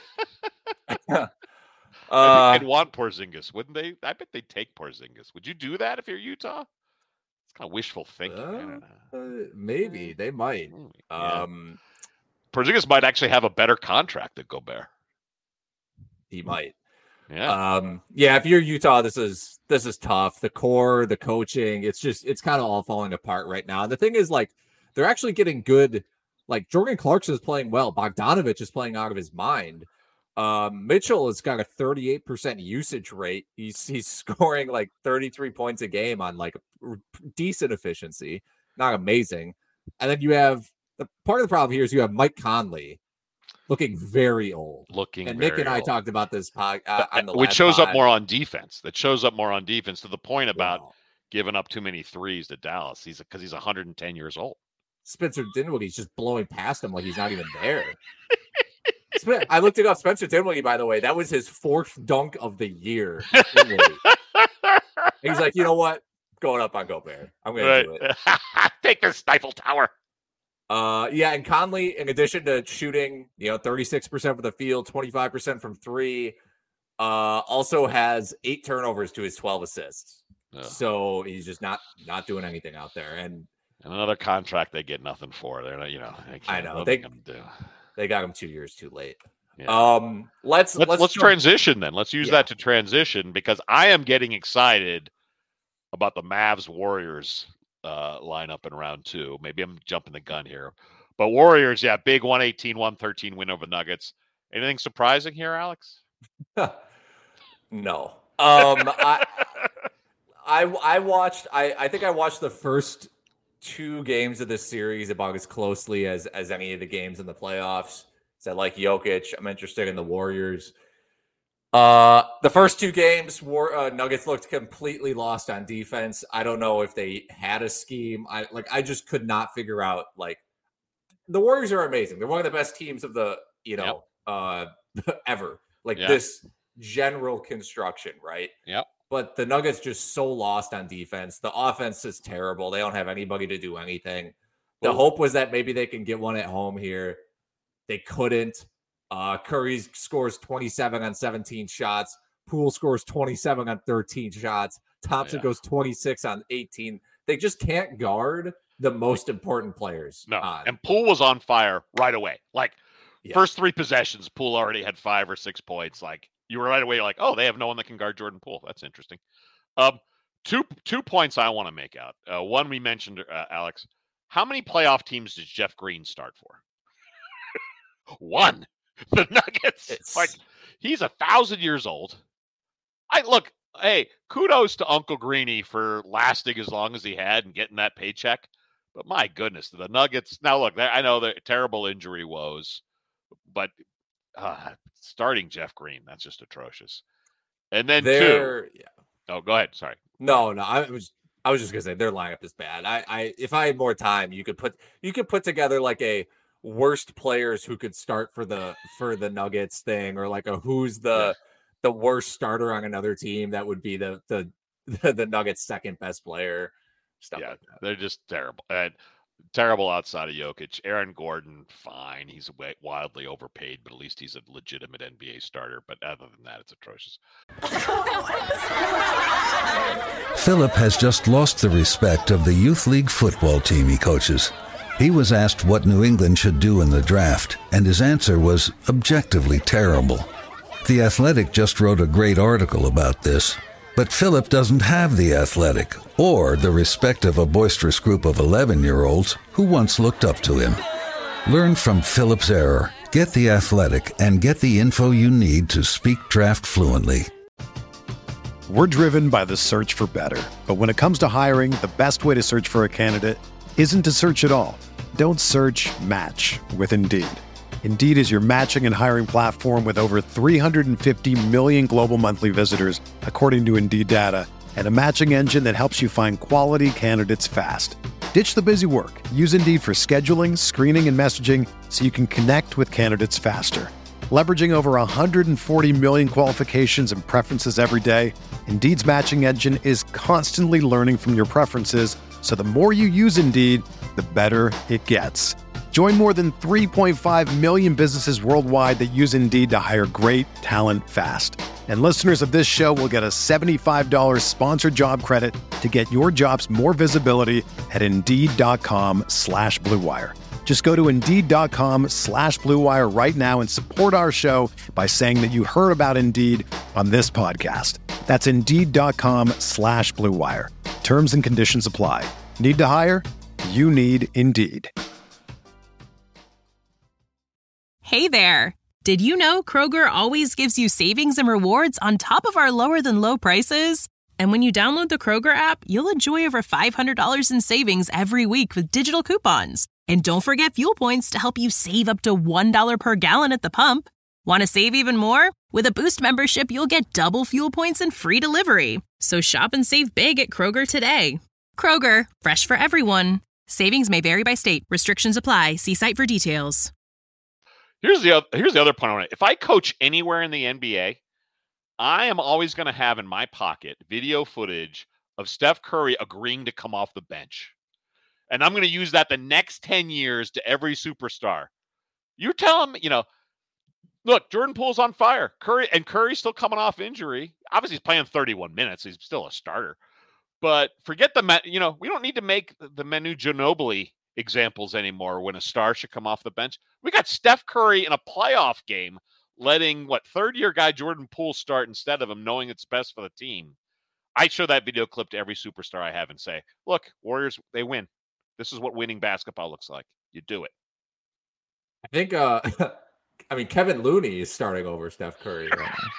uh, I'd want Porzingis, wouldn't they? I bet they'd take Porzingis. Would you do that if you're Utah? It's kind of wishful thinking. Uh, I don't know. Uh, maybe they might. Yeah. Um, Porzingis might actually have a better contract than Gobert. He might. Yeah. Um, yeah. If you're Utah, this is this is tough. The core, the coaching, it's just it's kind of all falling apart right now. And the thing is, like, they're actually getting good. Like Jordan Clarkson is playing well. Bogdanovich is playing out of his mind. Um, Mitchell has got a thirty-eight percent usage rate. He's he's scoring like thirty-three points a game on like decent efficiency, not amazing. And then you have the part of the problem here is you have Mike Conley looking very old. Looking and very Nick and I old. talked about this pod, uh, on the which last shows pod. up more on defense. That shows up more on defense to the point about Wow. giving up too many threes to Dallas. He's because he's one hundred ten years old. Spencer Dinwiddie's just blowing past him like he's not even there. I looked it up. Spencer Dinwiddie, by the way, that was his fourth dunk of the year. He's like, you know what? Going up on Gobert. I'm going right. to do it. Take the Stifle Tower. Uh, yeah, and Conley, in addition to shooting, you know, thirty-six percent from the field, twenty-five percent from three, uh, also has eight turnovers to his twelve assists. Ugh. So he's just not not doing anything out there. And, and another contract they get nothing for. They're not, you know, they I know they do. They got him two years too late. Yeah. Um, let's let's let's, let's transition then. Let's use yeah. that to transition because I am getting excited about the Mavs Warriors uh, lineup in round two. Maybe I'm jumping the gun here, but Warriors, yeah, big one eighteen one thirteen win over Nuggets. Anything surprising here, Alex? No. Um, I, I I watched. I I think I watched the first two games of this series about as closely as as any of the games in the playoffs. So I like Jokic. I'm interested in the Warriors. Uh, the first two games, War uh, Nuggets looked completely lost on defense. I don't know if they had a scheme. I like. I just could not figure out. Like, the Warriors are amazing. They're one of the best teams of the you know yep. uh ever. Like yep. this general construction, right? Yep. But the Nuggets just so lost on defense. The offense is terrible. They don't have anybody to do anything. The Ooh. hope was that maybe they can get one at home here. They couldn't. Uh, Curry scores twenty-seven on seventeen shots. Poole scores twenty-seven on thirteen shots. Thompson yeah. goes twenty-six on eighteen. They just can't guard the most important players. No, on. And Poole was on fire right away. Like yeah. first three possessions, Poole already had five or six points. Like you were right away like, oh, they have no one that can guard Jordan Poole. That's interesting. Um, two two points I want to make out. Uh, one we mentioned, uh, Alex. How many playoff teams does Jeff Green start for? One. The Nuggets, it's... like he's a thousand years old. I look, hey, kudos to Uncle Greeny for lasting as long as he had and getting that paycheck. But my goodness, the Nuggets. Now, look, I know they're terrible injury woes, but uh, starting Jeff Green, that's just atrocious. And then They're, two. Yeah. Oh, go ahead. Sorry. No, no, I was I was just gonna say their lineup is bad. I, I if I had more time, you could put you could put together like a worst players who could start for the for the Nuggets thing, or like a who's the yeah. the worst starter on another team that would be the the the, the Nuggets' second best player. Stuff yeah, like that. They're just terrible. And terrible outside of Jokic. Aaron Gordon, fine. He's wildly overpaid, but at least he's a legitimate N B A starter. But other than that, it's atrocious. Philip has just lost the respect of the youth league football team he coaches. He was asked what New England should do in the draft, and his answer was objectively terrible. The Athletic just wrote a great article about this. But Philip doesn't have the Athletic or the respect of a boisterous group of eleven-year-olds who once looked up to him. Learn from Philip's error, get the Athletic, and get the info you need to speak draft fluently. We're driven by the search for better. But when it comes to hiring, the best way to search for a candidate isn't to search at all. Don't search, match with Indeed. Indeed is your matching and hiring platform with over three hundred fifty million global monthly visitors, according to Indeed data, and a matching engine that helps you find quality candidates fast. Ditch the busy work. Use Indeed for scheduling, screening, and messaging so you can connect with candidates faster. Leveraging over one hundred forty million qualifications and preferences every day, Indeed's matching engine is constantly learning from your preferences, so the more you use Indeed, the better it gets. Join more than three point five million businesses worldwide that use Indeed to hire great talent fast. And listeners of this show will get a seventy-five dollars sponsored job credit to get your jobs more visibility at Indeed.com slash Blue Wire. Just go to Indeed.com slash Blue Wire right now and support our show by saying that you heard about Indeed on this podcast. That's Indeed.com slash Blue Wire. Terms and conditions apply. Need to hire? You need Indeed. Hey there. Did you know Kroger always gives you savings and rewards on top of our lower than low prices? And when you download the Kroger app, you'll enjoy over five hundred dollars in savings every week with digital coupons. And don't forget fuel points to help you save up to one dollar per gallon at the pump. Want to save even more? With a Boost membership, you'll get double fuel points and free delivery. So shop and save big at Kroger today. Kroger, fresh for everyone. Savings may vary by state. Restrictions apply. See site for details. Here's the other, here's the other point on it. If I coach anywhere in the N B A, I am always going to have in my pocket video footage of Steph Curry agreeing to come off the bench. And I'm going to use that the next ten years to every superstar. You tell them, you know, look, Jordan Poole's on fire. Curry and Curry's still coming off injury. Obviously, he's playing thirty-one minutes. He's still a starter. But forget the, you know, we don't need to make the Manu Ginobili examples anymore when a star should come off the bench. We got Steph Curry in a playoff game letting, what, third-year guy Jordan Poole start instead of him, knowing it's best for the team. I show that video clip to every superstar I have and say, look, Warriors, they win. This is what winning basketball looks like. You do it. I think, uh, I mean, Kevin Looney is starting over Steph Curry right now.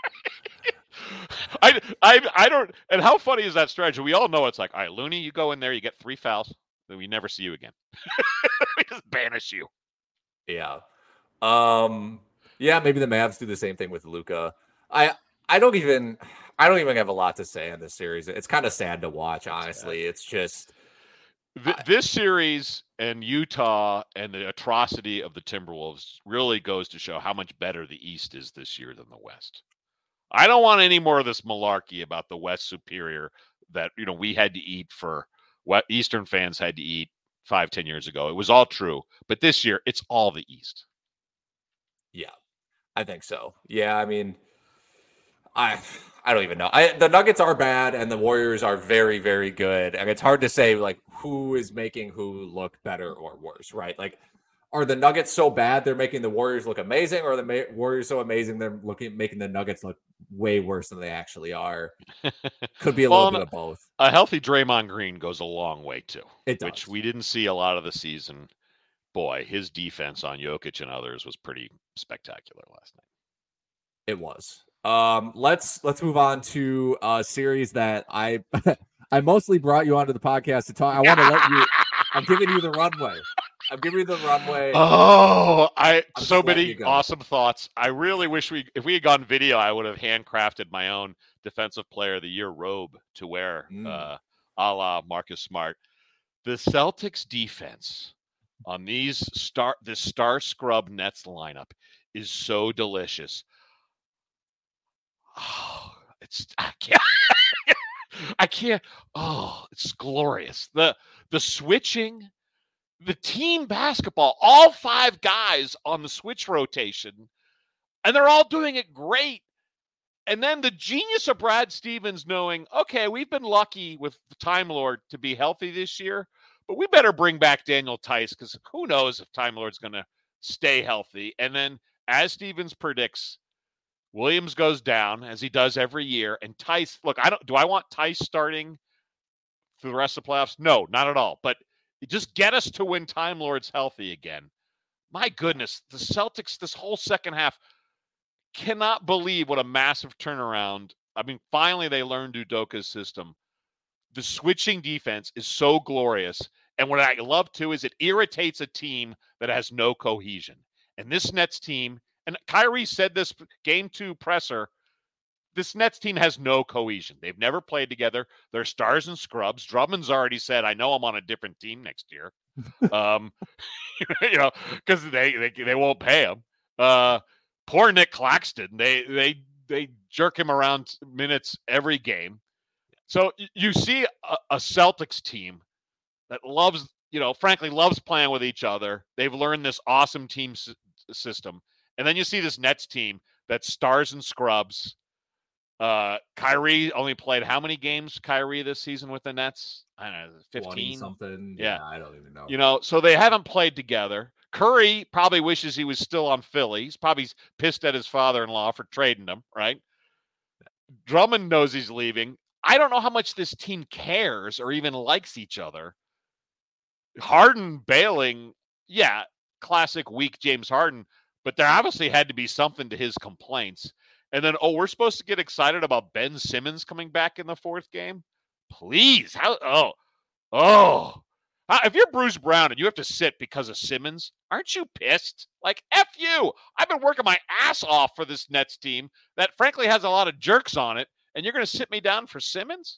I, I, I don't, and how funny is that strategy? We all know it's like, all right, Looney, you go in there, you get three fouls, then we never see you again. We just banish you. Yeah. Um, yeah, maybe the Mavs do the same thing with Luka. I, I don't even, I don't even have a lot to say on this series. It's kind of sad to watch, honestly. It's just, Th- this series and Utah and the atrocity of the Timberwolves really goes to show how much better the East is this year than the West. I don't want any more of this malarkey about the West superior that, you know, we had to eat for what Eastern fans had to eat five, ten years ago. It was all true. But this year, it's all the East. Yeah, I think so. Yeah, I mean, I I don't even know. I, the Nuggets are bad and the Warriors are very, very good. And it's hard to say, like, who is making who look better or worse, right? Like, are the Nuggets so bad they're making the Warriors look amazing, or are the Ma- Warriors so amazing they're looking making the Nuggets look way worse than they actually are? Could be a well, little bit of both. A healthy Draymond Green goes a long way too. It does. Which we didn't see a lot of the season. Boy, his defense on Jokic and others was pretty spectacular last night. It was. Um, let's let's move on to a series that I I mostly brought you onto the podcast to talk. I want to let you. I'm giving you the runway. I'm giving you the runway. Oh, I I'm so just letting many you go. awesome thoughts. I really wish we I'm so just letting many you go. awesome thoughts. I really wish we if we had gone video, I would have handcrafted my own defensive player of the year robe to wear, Mm. uh, a la Marcus Smart. The Celtics defense on these star this star scrub Nets lineup is so delicious. Oh, it's I can't I can't. Oh, it's glorious. The the switching, the team basketball, all five guys on the switch rotation, and they're all doing it great. And then the genius of Brad Stevens knowing, okay, we've been lucky with the Time Lord to be healthy this year, but we better bring back Daniel Tice because who knows if Time Lord's going to stay healthy. And then, as Stevens predicts, Williams goes down as he does every year, and Tice. Look, I don't. Do I want Tice starting for the rest of the playoffs? No, not at all. But just get us to when Time Lord's healthy again. My goodness, the Celtics this whole second half. Cannot believe what a massive turnaround. I mean, finally they learned Udoka's system. The switching defense is so glorious. And what I love too is it irritates a team that has no cohesion. And this Nets team, and Kyrie said this game two presser, this Nets team has no cohesion. They've never played together. They're stars and scrubs. Drummond's already said, I know I'm on a different team next year. um, you know, because they, they they won't pay him. Uh Poor Nick Claxton. They they they jerk him around minutes every game. So you see a, a Celtics team that loves, you know, frankly loves playing with each other. They've learned this awesome team s- system, and then you see this Nets team that's stars and scrubs. Uh, Kyrie only played how many games? Kyrie this season with the Nets? I don't know, fifteen something. Yeah. yeah, I don't even know. You know, so they haven't played together. Curry probably wishes he was still on Philly. He's probably pissed at his father-in-law for trading him, right? Drummond knows he's leaving. I don't know how much this team cares or even likes each other. Harden bailing, yeah, classic weak James Harden, but there obviously had to be something to his complaints. And then, oh, we're supposed to get excited about Ben Simmons coming back in the fourth game? Please. How? Oh, oh. If you're Bruce Brown and you have to sit because of Simmons, aren't you pissed? Like, F you. I've been working my ass off for this Nets team that frankly has a lot of jerks on it, and you're going to sit me down for Simmons?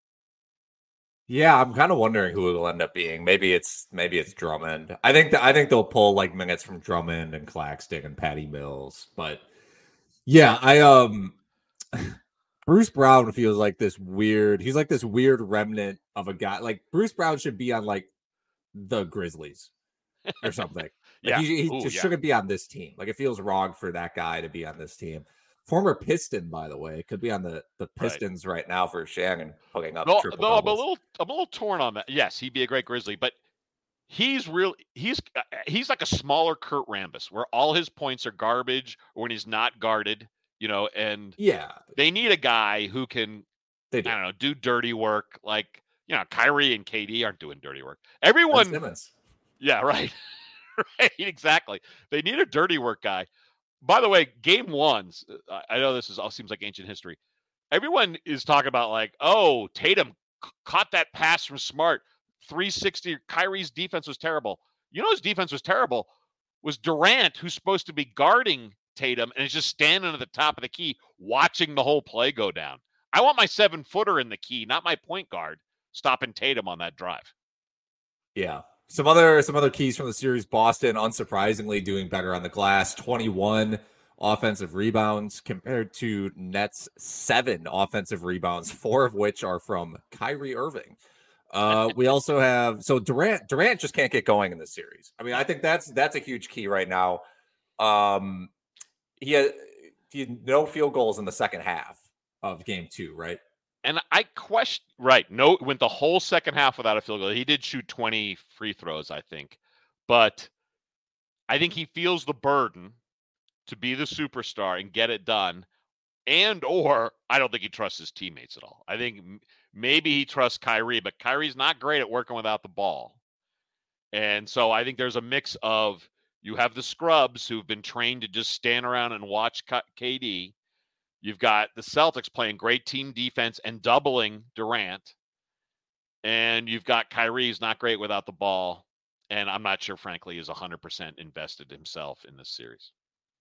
Yeah, I'm kind of wondering who it'll end up being. Maybe it's maybe it's Drummond. I think that I think they'll pull like minutes from Drummond and Claxton and Patty Mills. But yeah, I um Bruce Brown feels like this weird. He's like this weird remnant of a guy. Like Bruce Brown should be on like the Grizzlies or something. Like yeah. he, he Ooh, just yeah. shouldn't be on this team. Like it feels wrong for that guy to be on this team. Former Piston, by the way, could be on the, the Pistons right, right now for Shannon putting up no, triple no, I'm a doubles. little I'm a little torn on that. Yes, he'd be a great Grizzly, but he's really he's he's like a smaller Kurt Rambis, where all his points are garbage or when he's not guarded, you know. And yeah, they need a guy who can, they do. I don't know, do dirty work. Like, you know, Kyrie and K D aren't doing dirty work. Everyone, Simmons. yeah, right, right, exactly. They need a dirty work guy. By the way, game ones, I know this is all seems like ancient history. Everyone is talking about like, oh, Tatum c- caught that pass from Smart, three sixty. Kyrie's defense was terrible. You know, his defense was terrible was Durant, who's supposed to be guarding Tatum and is just standing at the top of the key, watching the whole play go down. I want my seven footer in the key, not my point guard, stopping Tatum on that drive. Yeah. Some other some other keys from the series. Boston, unsurprisingly, doing better on the glass. twenty-one offensive rebounds compared to Nets seven offensive rebounds, four of which are from Kyrie Irving. Uh, we also have so Durant. Durant just can't get going in this series. I mean, I think that's that's a huge key right now. Um, he had, he had no field goals in the second half of game two, right? And I question, right, no, went the whole second half without a field goal. He did shoot twenty free throws, I think. But I think he feels the burden to be the superstar and get it done. And or I don't think he trusts his teammates at all. I think maybe he trusts Kyrie, but Kyrie's not great at working without the ball. And so I think there's a mix of you have the scrubs who've been trained to just stand around and watch K D. You've got the Celtics playing great team defense and doubling Durant. And you've got Kyrie who's not great without the ball. And I'm not sure, frankly, he's one hundred percent invested himself in this series.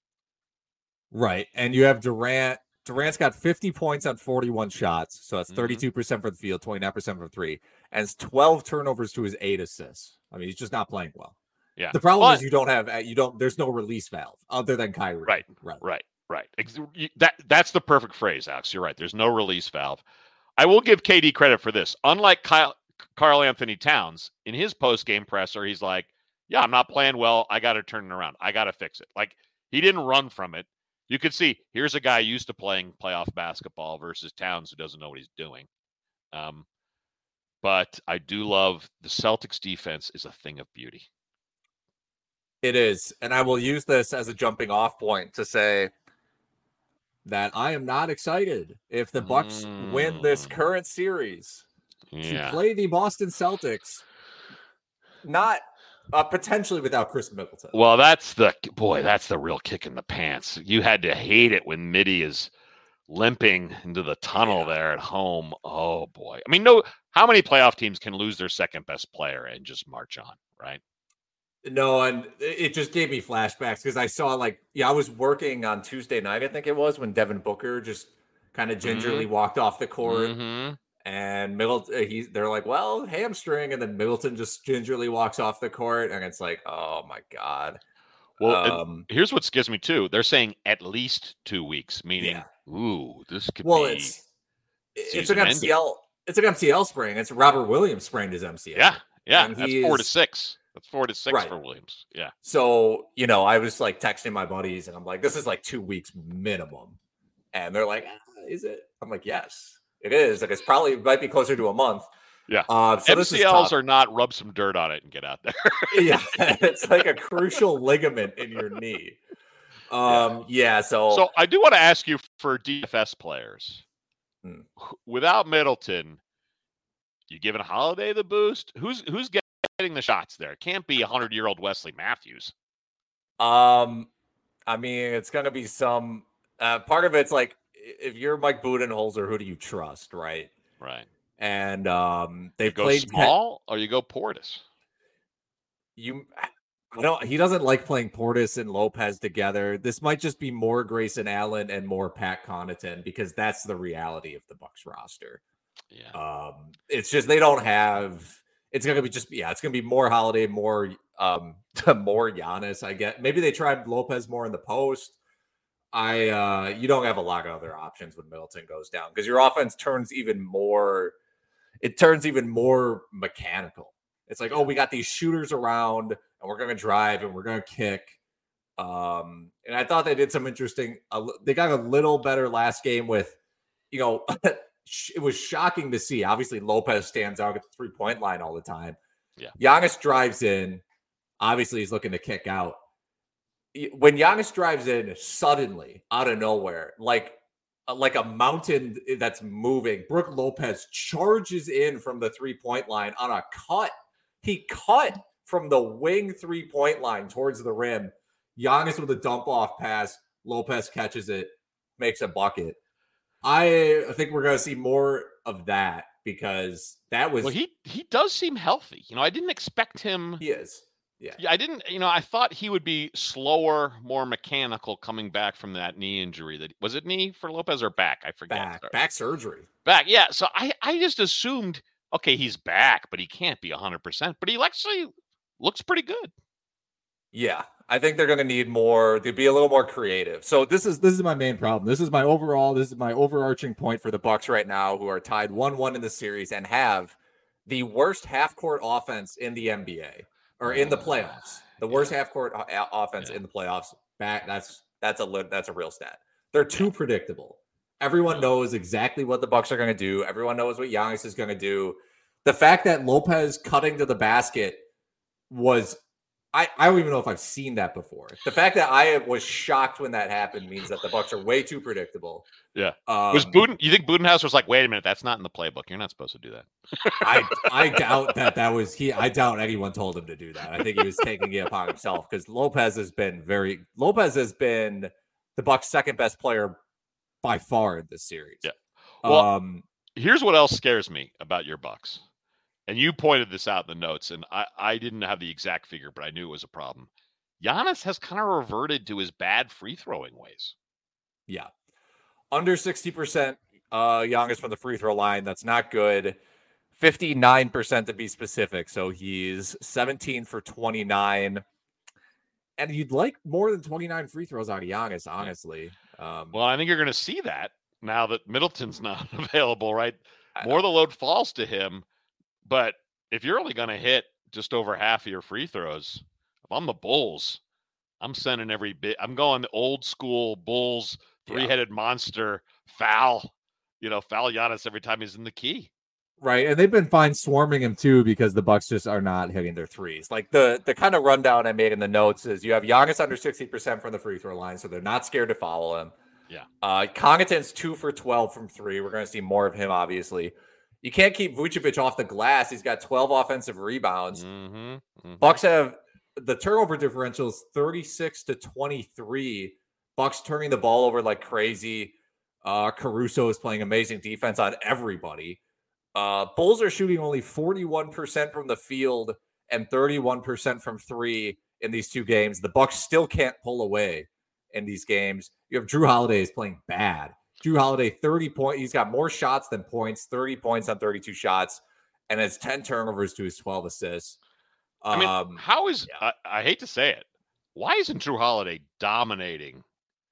Right. And you have Durant. Durant's got fifty points on forty-one shots. So that's thirty-two percent for the field, twenty-nine percent for three. And it's twelve turnovers to his eight assists. I mean, he's just not playing well. Yeah. The problem but, is you don't have, you don't, there's no release valve other than Kyrie. Right. Right. Right. Right. That, that's the perfect phrase, Alex. You're right. There's no release valve. I will give K D credit for this. Unlike Kyle, Karl Anthony Towns, in his post-game presser, he's like, yeah, I'm not playing well. I got to turn it around. I got to fix it. Like, he didn't run from it. You could see, here's a guy used to playing playoff basketball versus Towns who doesn't know what he's doing. Um, but I do love the Celtics defense is a thing of beauty. It is. And I will use this as a jumping off point to say that I am not excited if the Bucks mm. win this current series yeah. to play the Boston Celtics, not uh, potentially without Chris Middleton. Well, that's the boy. That's the real kick in the pants. You had to hate it when Mitty is limping into the tunnel yeah. there at home. Oh boy. I mean, no. How many playoff teams can lose their second best player and just march on, right? No, and it just gave me flashbacks because I saw like, yeah, I was working on Tuesday night, I think it was, when Devin Booker just kind of gingerly mm-hmm. walked off the court. Mm-hmm. And Middleton, he, they're like, well, hamstring. And then Middleton just gingerly walks off the court. And it's like, oh my God. Well, um, here's what scares me too. They're saying at least two weeks, meaning, yeah. ooh, this could well, be. It's, it's an M C L. It's an M C L sprain. It's Robert Williams sprained his M C L. Yeah. Yeah. And that's four is, to six. That's four to six right. for Williams. Yeah. So, you know, I was like texting my buddies and I'm like, this is like two weeks minimum. And they're like, ah, is it? I'm like, yes, it is. Like, it's probably it might be closer to a month. Yeah. Uh, so M C Ls are not rub some dirt on it and get out there. Yeah. It's like a crucial ligament in your knee. Um, yeah. yeah. So, so I do want to ask you for D F S players hmm. without Middleton, you giving Holiday the boost? Who's, who's getting getting the shots there? It can't be a hundred-year-old Wesley Matthews. Um, I mean, it's going to be some uh, part of it's like if you're Mike Budenholzer, who do you trust, right? Right. And um, they've go played small, ten- or you go Portis. You, I don't. He doesn't like playing Portis and Lopez together. This might just be more Grayson Allen and more Pat Connaughton because that's the reality of the Bucks roster. Yeah. Um, it's just they don't have. It's going to be just, yeah, it's going to be more Holiday, more, um, more Giannis, I guess. Maybe they tried Lopez more in the post. I, uh, you don't have a lot of other options when Middleton goes down because your offense turns even more, it turns even more mechanical. It's like, oh, we got these shooters around and we're going to drive and we're going to kick. Um, and I thought they did some interesting, uh, they got a little better last game with, you know, it was shocking to see. Obviously, Lopez stands out at the three-point line all the time. Yeah. Giannis drives in. Obviously, he's looking to kick out. When Giannis drives in suddenly, out of nowhere, like, like a mountain that's moving, Brook Lopez charges in from the three-point line on a cut. He cut from the wing three-point line towards the rim. Giannis with a dump-off pass. Lopez catches it, makes a bucket. I think we're going to see more of that because that was. Well, he he does seem healthy. You know, I didn't expect him. He is. Yeah. I didn't. You know, I thought he would be slower, more mechanical coming back from that knee injury. That was it, knee for Lopez or back? I forget. Back, back surgery. Back. Yeah. So I I just assumed, okay, he's back, but he can't be a hundred percent. But he actually looks pretty good. Yeah. I think they're going to need more to be a little more creative. So this is this is my main problem. This is my overall, this is my overarching point for the Bucks right now, who are tied one one in the series and have the worst half-court offense in the N B A or in the playoffs. The worst yeah. half-court offense yeah. in the playoffs. Back that's that's a that's a real stat. They're too yeah. predictable. Everyone knows exactly what the Bucks are going to do. Everyone knows what Giannis is going to do. The fact that Lopez cutting to the basket was I, I don't even know if I've seen that before. The fact that I was shocked when that happened means that the Bucks are way too predictable. Yeah. Um, was Buden? You think Budenholzer was like, wait a minute, that's not in the playbook. You're not supposed to do that. I I doubt that that was he. I doubt anyone told him to do that. I think he was taking it upon himself because Lopez has been very. Lopez has been the Bucks' second best player by far in this series. Yeah. Well, um, here's what else scares me about your Bucks. and you pointed this out in the notes, and I, I didn't have the exact figure, but I knew it was a problem. Giannis has kind of reverted to his bad free throwing ways. Yeah. Under sixty percent uh, Giannis from the free throw line. That's not good. fifty-nine percent to be specific. So he's seventeen for twenty-nine. And you'd like more than twenty-nine free throws out of Giannis, honestly. Um, well, I think you're going to see that now that Middleton's not available, right? More of the load falls to him. But if you're only going to hit just over half of your free throws, if I'm the Bulls, I'm sending every bit. I'm going the old school Bulls, three-headed yeah. monster, foul, you know, foul Giannis every time he's in the key. Right, and they've been fine swarming him too because the Bucks just are not hitting their threes. Like the the kind of rundown I made in the notes is you have Giannis under sixty percent from the free throw line, so they're not scared to foul him. Yeah. Uh, Connaughton's two for twelve from three. We're going to see more of him, obviously. You can't keep Vucevic off the glass. He's got twelve offensive rebounds. Mm-hmm, mm-hmm. Bucks have the turnover differentials thirty-six to twenty-three. Bucks turning the ball over like crazy. Uh, Caruso is playing amazing defense on everybody. Uh, Bulls are shooting only forty-one percent from the field and thirty-one percent from three in these two games. The Bucks still can't pull away in these games. You have Drew Holiday is playing bad. Drew Holiday, thirty points. He's got more shots than points, thirty points on thirty-two shots, and has ten turnovers to his twelve assists. I mean, um, how is, yeah. I, I hate to say it, why isn't Drew Holiday dominating,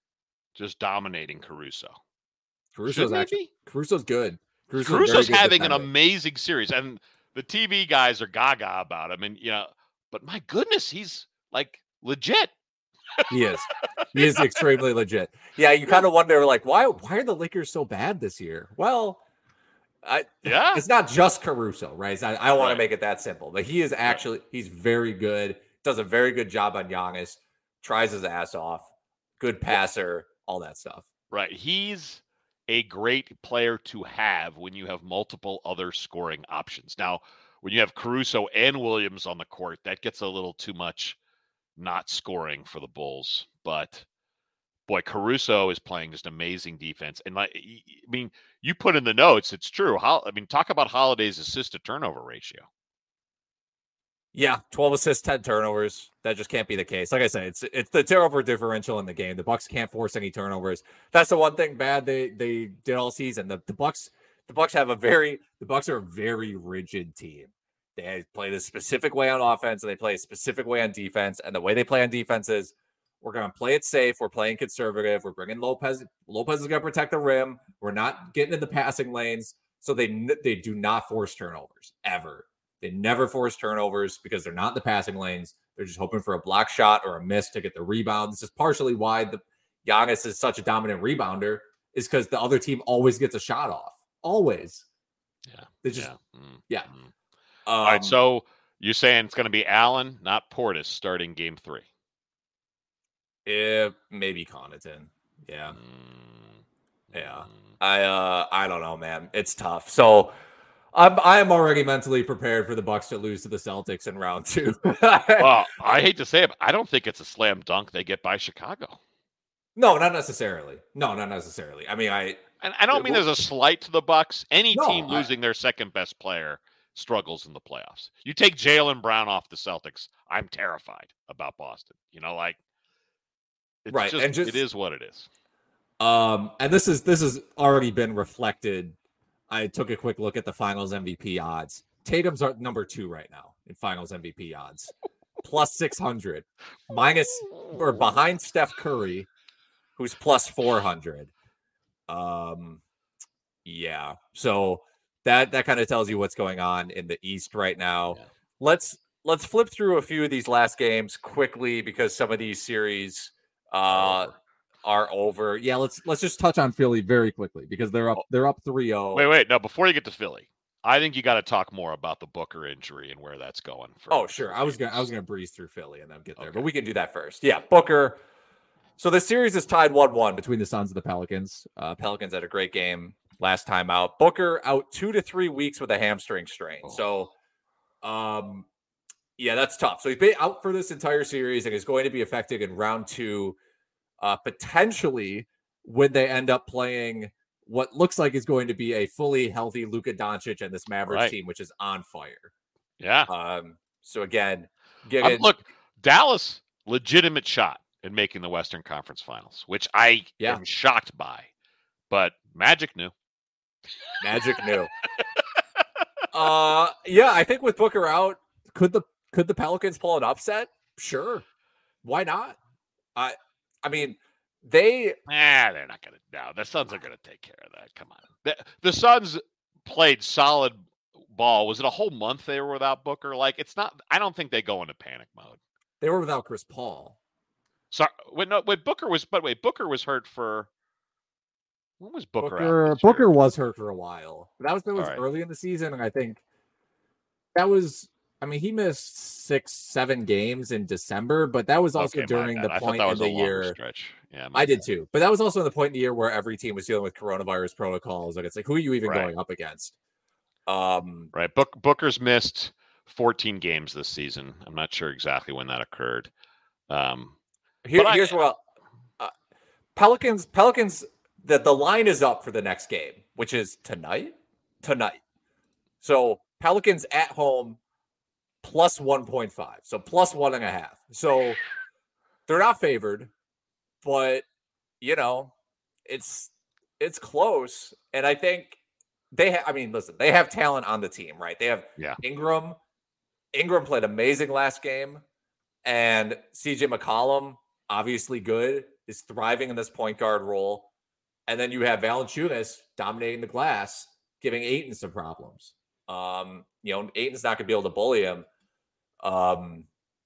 just dominating Caruso? Caruso's actually, Caruso's good. Caruso's, Caruso's good having an defender. amazing series, and the T V guys are gaga about him. And, you know, but my goodness, he's like legit. He is. He is extremely legit. Yeah, you kind of wonder, like, why why are the Lakers so bad this year? Well, I yeah, it's not just Caruso, right? I, I don't want right. to make it that simple, but he is actually he's very good. Does a very good job on Giannis. Tries his ass off. Good passer. All that stuff. Right. He's a great player to have when you have multiple other scoring options. Now, when you have Caruso and Williams on the court, that gets a little too much not scoring for the Bulls. But boy, Caruso is playing just amazing defense. And like, I mean, you put in the notes, it's true. How, I mean, talk about Holiday's assist to turnover ratio. Yeah, twelve assists, ten turnovers. That just can't be the case. Like I said, it's it's the turnover differential in the game. The Bucks can't force any turnovers. That's the one thing bad they they did all season. The the Bucks the Bucks have a very the Bucks are a very rigid team. They play this specific way on offense and they play a specific way on defense. And the way they play on defense is we're going to play it safe. We're playing conservative. We're bringing Lopez. Lopez is going to protect the rim. We're not getting in the passing lanes. So they they do not force turnovers ever. They never force turnovers because they're not in the passing lanes. They're just hoping for a block shot or a miss to get the rebound. This is partially why the Giannis is such a dominant rebounder, is because the other team always gets a shot off. Always. Yeah. They just, yeah. Mm-hmm. yeah. Um, All right. So you're saying it's going to be Allen, not Portis, starting game three? If maybe Connaughton. Yeah. Mm, Yeah. mm. I uh I don't know, man. It's tough. So I'm I'm already mentally prepared for the Bucks to lose to the Celtics in round two. Well, I hate to say it, but I don't think it's a slam dunk they get by Chicago. No, not necessarily. No, not necessarily. I mean, I and I don't mean there's a slight to the Bucks. Any No, team I- losing their second best player struggles in the playoffs. You take Jaylen Brown off the Celtics, I'm terrified about Boston. You know, like it's Right, just, and just- it is what it is. Um, and this is this has already been reflected. I took a quick look at the Finals M V P odds. Tatum's our number two right now in Finals M V P odds, plus six hundred, minus or behind Steph Curry, who's plus four hundred. Um, yeah. So that that kind of tells you what's going on in the East right now. Yeah. Let's let's flip through a few of these last games quickly because some of these series uh are over. Yeah, let's let's just touch on Philly very quickly because they're up they're up three oh. Wait, wait. No, before you get to Philly, I think you got to talk more about the Booker injury and where that's going. For Oh, sure. I was gonna I was gonna breeze through Philly and then get there, Okay. but we can do that first. Yeah, Booker. So the series is tied one one between the Suns and the Pelicans. Uh, Pelicans had a great game last time out. Booker out two to three weeks with a hamstring strain. Oh. So, um, yeah, that's tough. So he's been out for this entire series and is going to be affected in round two. Uh, potentially when they end up playing what looks like is going to be a fully healthy Luka Doncic and this Mavericks Right. team, which is on fire. Yeah. Um, so again, Um, given, look, Dallas, legitimate shot in making the Western Conference Finals, which I Yeah. am shocked by. But Magic knew. Magic knew. uh, yeah, I think with Booker out, could the could the Pelicans pull an upset? Sure, why not? I, I mean, they Nah, they're not going to. No, the Suns are going to take care of that. Come on. The, the Suns played solid ball. Was it a whole month they were without Booker? Like, it's not. I don't think they go into panic mode. they were without Chris Paul. Sorry, when, no, when Booker was, but wait, Booker was hurt for. When was Booker? Booker out this Booker year? was hurt for a while. That was that was All right. early in the season, and I think that was. I mean, he missed six, seven games in December, but that was also Okay, my during bad. the I thought point that in was a the longer year. stretch. Yeah, my I did bad. too, but that was also the point in the year where every team was dealing with coronavirus protocols. Like, it's like, who are you even Right. going up against? Um, Right. Book, Booker's missed fourteen games this season. I'm not sure exactly when that occurred. Um, here, But I- here's what uh, Pelicans. Pelicans. That the line is up for the next game, which is tonight. Tonight. So Pelicans at home plus one point five. So plus one and a half. So they're not favored, but you know, it's it's close. And I think they have, I mean, listen, they have talent on the team, right? They have Yeah. Ingram. Ingram played amazing last game. And C J McCollum, obviously good, is thriving in this point guard role. And then you have Valanciunas dominating the glass, giving Ayton some problems. Um, you know, Ayton's not going to be able to bully him. Um,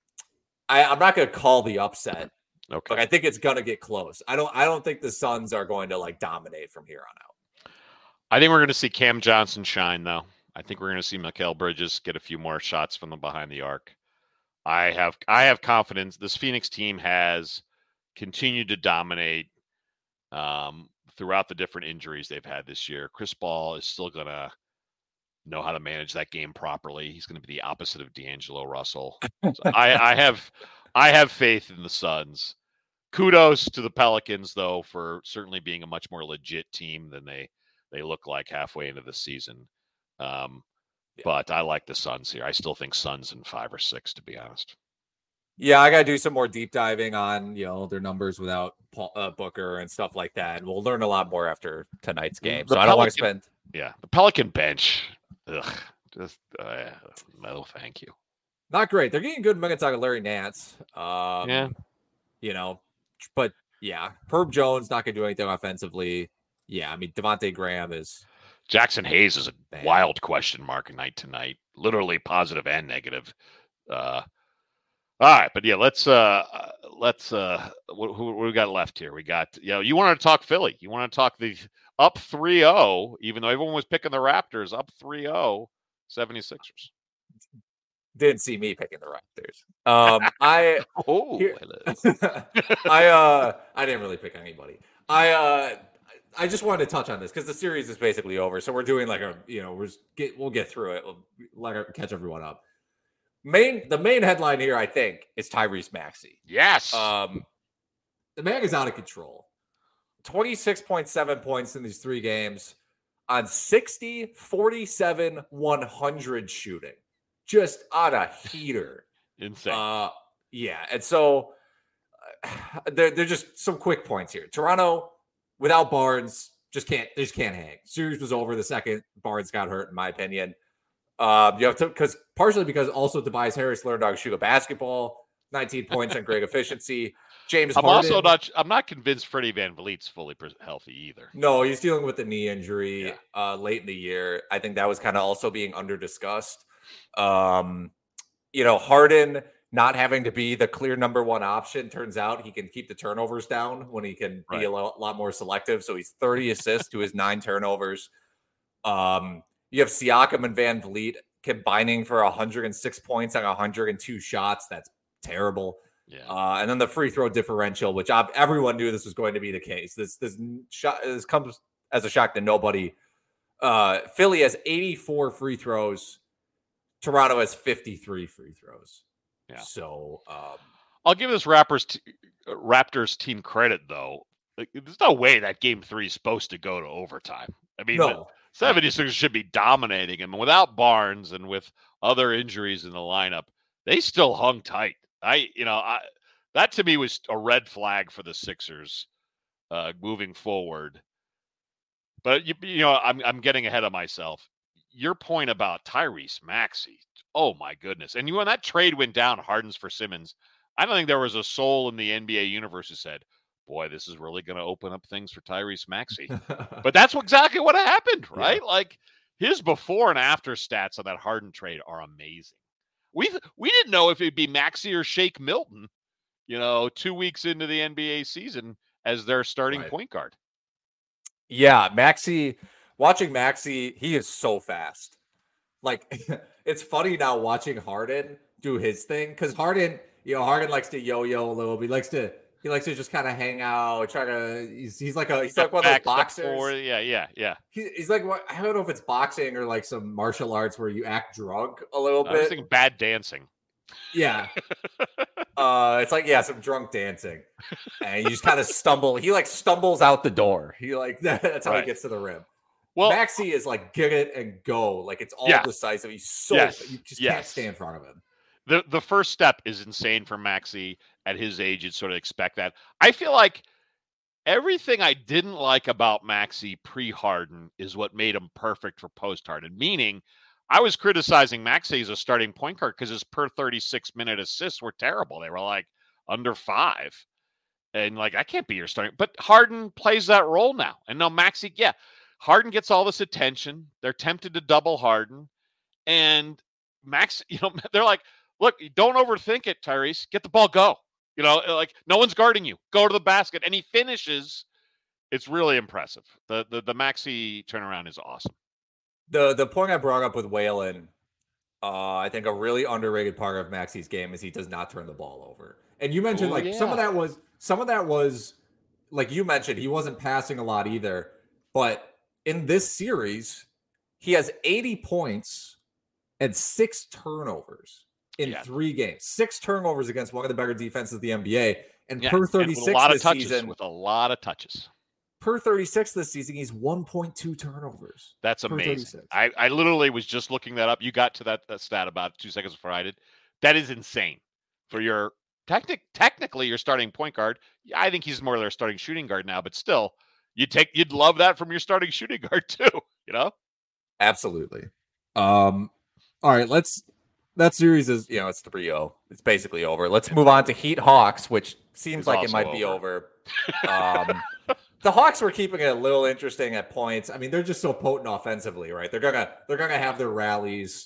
I, I'm not going to call the upset, okay. but I think it's going to get close. I don't. I don't think the Suns are going to like dominate from here on out. I think we're going to see Cam Johnson shine, though. I think we're going to see Mikal Bridges get a few more shots from the behind the arc. I have I have confidence. This Phoenix team has continued to dominate um, throughout the different injuries they've had this year. Chris Paul is still going to know how to manage that game properly. He's going to be the opposite of D'Angelo Russell. So I, I have I have faith in the Suns. Kudos to the Pelicans, though, for certainly being a much more legit team than they they look like halfway into the season. Um, Yeah. But I like the Suns here. I still think Suns in five or six, to be honest. Yeah, I got to do some more deep diving on, you know, their numbers without Paul, uh, Booker and stuff like that. And we'll learn a lot more after tonight's game. The So I don't want to Pelican- spend. Yeah, the Pelican bench. Ugh, just uh, no, thank you. Not great. They're getting good minutes out of Larry Nance. Um, Yeah. You know, but yeah, Herb Jones not going to do anything offensively. Yeah, I mean, Devontae Graham is. Jackson Hayes is a Man. wild question mark night to night, literally positive and negative. Uh, all right, but yeah, let's uh, let's uh, what, who, what we got left here? We got you know, you want to talk Philly? You want to talk the up three oh, even though everyone was picking the Raptors up three oh, seventy-sixers. Didn't see me picking the Raptors. Um, I. Oh, Here- hello. I uh I didn't really pick anybody. I uh I just wanted to touch on this because the series is basically over. So we're doing like a you know we're just get we'll get through it. We'll let her catch everyone up. Main the main headline here I think is Tyrese Maxey. Yes. Um, the man is out of control. twenty-six point seven points in these three games on sixty, forty-seven, one hundred shooting. Just on a heater. Insane. Uh, yeah, and so uh, there, there's just some quick points here. Toronto, without Barnes, just can't. They just can't hang. Series was over the second Barnes got hurt, in my opinion. Um, you have to because partially because also Tobias Harris learned how to shoot a basketball. nineteen points on great efficiency. James I'm Harden. also not. I'm not convinced Freddie Van Vliet's fully pres- healthy either. No, he's dealing with the knee injury Yeah. uh, late in the year. I think that was kind of also being under discussed. Um, you know, Harden not having to be the clear number one option. Turns out he can keep the turnovers down when he can be Right. a lo- lot more selective. So he's thirty assists to his nine turnovers. Um, you have Siakam and Van Vliet combining for one hundred six points on one hundred two shots. That's terrible. Yeah. Uh, and then the free throw differential, which ob- everyone knew this was going to be the case. This this shot this comes as a shock to nobody. Uh, Philly has eighty-four free throws. Toronto has fifty-three free throws. Yeah. So um, I'll give this Raptors t- Raptors team credit though. Like, there's no way that game three is supposed to go to overtime. I mean, No. the seventy-sixers should be dominating him. Without Barnes and with other injuries in the lineup, they still hung tight. I, you know, I, that to me was a red flag for the Sixers uh, moving forward. But you, you know, I'm I'm getting ahead of myself. Your point about Tyrese Maxey, oh my goodness! And you know, when that trade went down, Harden's for Simmons, I don't think there was a soul in the N B A universe who said, boy, this is really going to open up things for Tyrese Maxey. But that's what, exactly what happened, right? Yeah. Like his before and after stats on that Harden trade are amazing. We we didn't know if it'd be Maxey or Shake Milton, you know, two weeks into the N B A season as their starting right. point guard. Yeah, Maxey, watching Maxey, he is so fast. Like, it's funny now watching Harden do his thing because Harden, you know, Harden likes to yo-yo a little bit. He likes to He likes to just kind of hang out, try to. He's, he's like a he's like one of those boxers. Forward. Yeah, yeah, yeah. He, he's like what I don't know if it's boxing or like some martial arts where you act drunk a little I bit. was thinking bad dancing. Yeah, uh, it's like yeah, some drunk dancing, and you just kind of stumble. He like stumbles out the door. He like that's how right. he gets to the rim. Well, Maxey is like get it and go. Like it's all yeah. decisive. He's so yes. you just yes. can't stay in front of him. The the first step is insane for Maxey. At his age, you'd sort of expect that. I feel like everything I didn't like about Maxey pre-Harden is what made him perfect for post-Harden. Meaning, I was criticizing Maxey as a starting point guard because his per thirty-six minute assists were terrible. They were like under five. And like, I can't be your starting. But Harden plays that role now. And now Maxey, yeah, Harden gets all this attention. They're tempted to double Harden. And Max, you know, they're like, look, don't overthink it, Tyrese. Get the ball, go. You know, like no one's guarding you. Go to the basket. And he finishes. It's really impressive. The the, the Maxey turnaround is awesome. The the point I brought up with Whalen, uh, I think a really underrated part of Maxey's game is he does not turn the ball over. And you mentioned Ooh, like yeah. some of that was some of that was like you mentioned, he wasn't passing a lot either. But in this series, he has eighty points and six turnovers. In yeah. three games, six turnovers against one of the better defenses of the N B A, and yeah, per thirty-six and a lot this of touches, season, with a lot of touches. Per thirty-six this season, he's one point two turnovers. That's amazing. I, I literally was just looking that up. You got to that, that stat about two seconds before I did. That is insane for your technic. Technically, your starting point guard. I think he's more their starting shooting guard now, but still, you take you'd love that from your starting shooting guard too. You know, absolutely. Um, all right, let's. That series is, you know, it's three oh. It's basically over. Let's move on to Heat Hawks, which seems it's like it might over. be over. Um, the Hawks were keeping it a little interesting at points. I mean, they're just so potent offensively, right? They're gonna they're gonna have their rallies,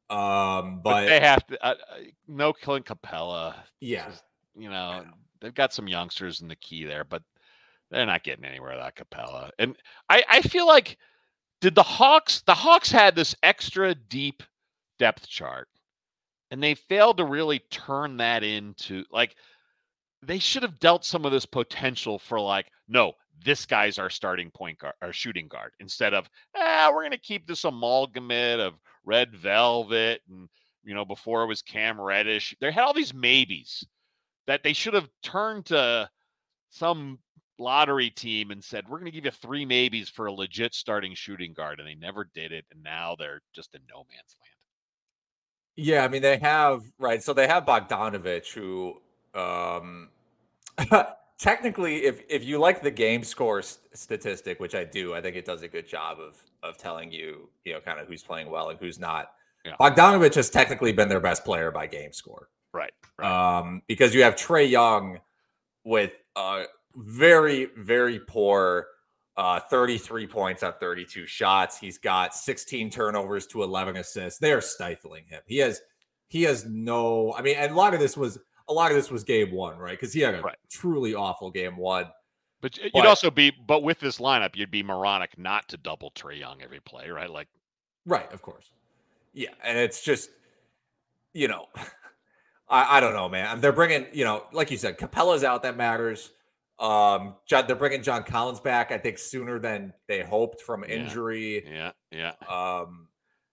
um, but, but they have to. Uh, no Clint Capella. Yeah, just, you know, they've got some youngsters in the key there, but they're not getting anywhere without Capella. And I, I feel like did the Hawks? The Hawks had this extra deep depth chart. And they failed to really turn that into, like, they should have dealt some of this potential for, like, no, this guy's our starting point guard, our shooting guard, instead of, ah, we're going to keep this amalgamate of Red Velvet. And, you know, before it was Cam Reddish. They had all these maybes that they should have turned to some lottery team and said, we're going to give you three maybes for a legit starting shooting guard. And they never did it. And now they're just in no man's land. Yeah, I mean, they have, right, so they have Bogdanovich, who um, technically, if if you like the game score st- statistic, which I do, I think it does a good job of of telling you, you know, kind of who's playing well and who's not. Yeah. Bogdanovich has technically been their best player by game score. Right, right. Um, because you have Trae Young with uh, very, very poor Uh, thirty-three points on thirty-two shots. He's got sixteen turnovers to eleven assists. They are stifling him. He has, he has no. I mean, and a lot of this was a lot of this was game one, right? Because he had a right. truly awful game one. But you'd but, also be, but with this lineup, you'd be moronic not to double Trae Young every play, right? Like, right, of course, yeah. And it's just, you know, I, I don't know, man. They're bringing, you know, like you said, Capella's out. That matters. Um, John, they're bringing John Collins back, I think, sooner than they hoped from injury. Yeah, yeah. yeah. Um,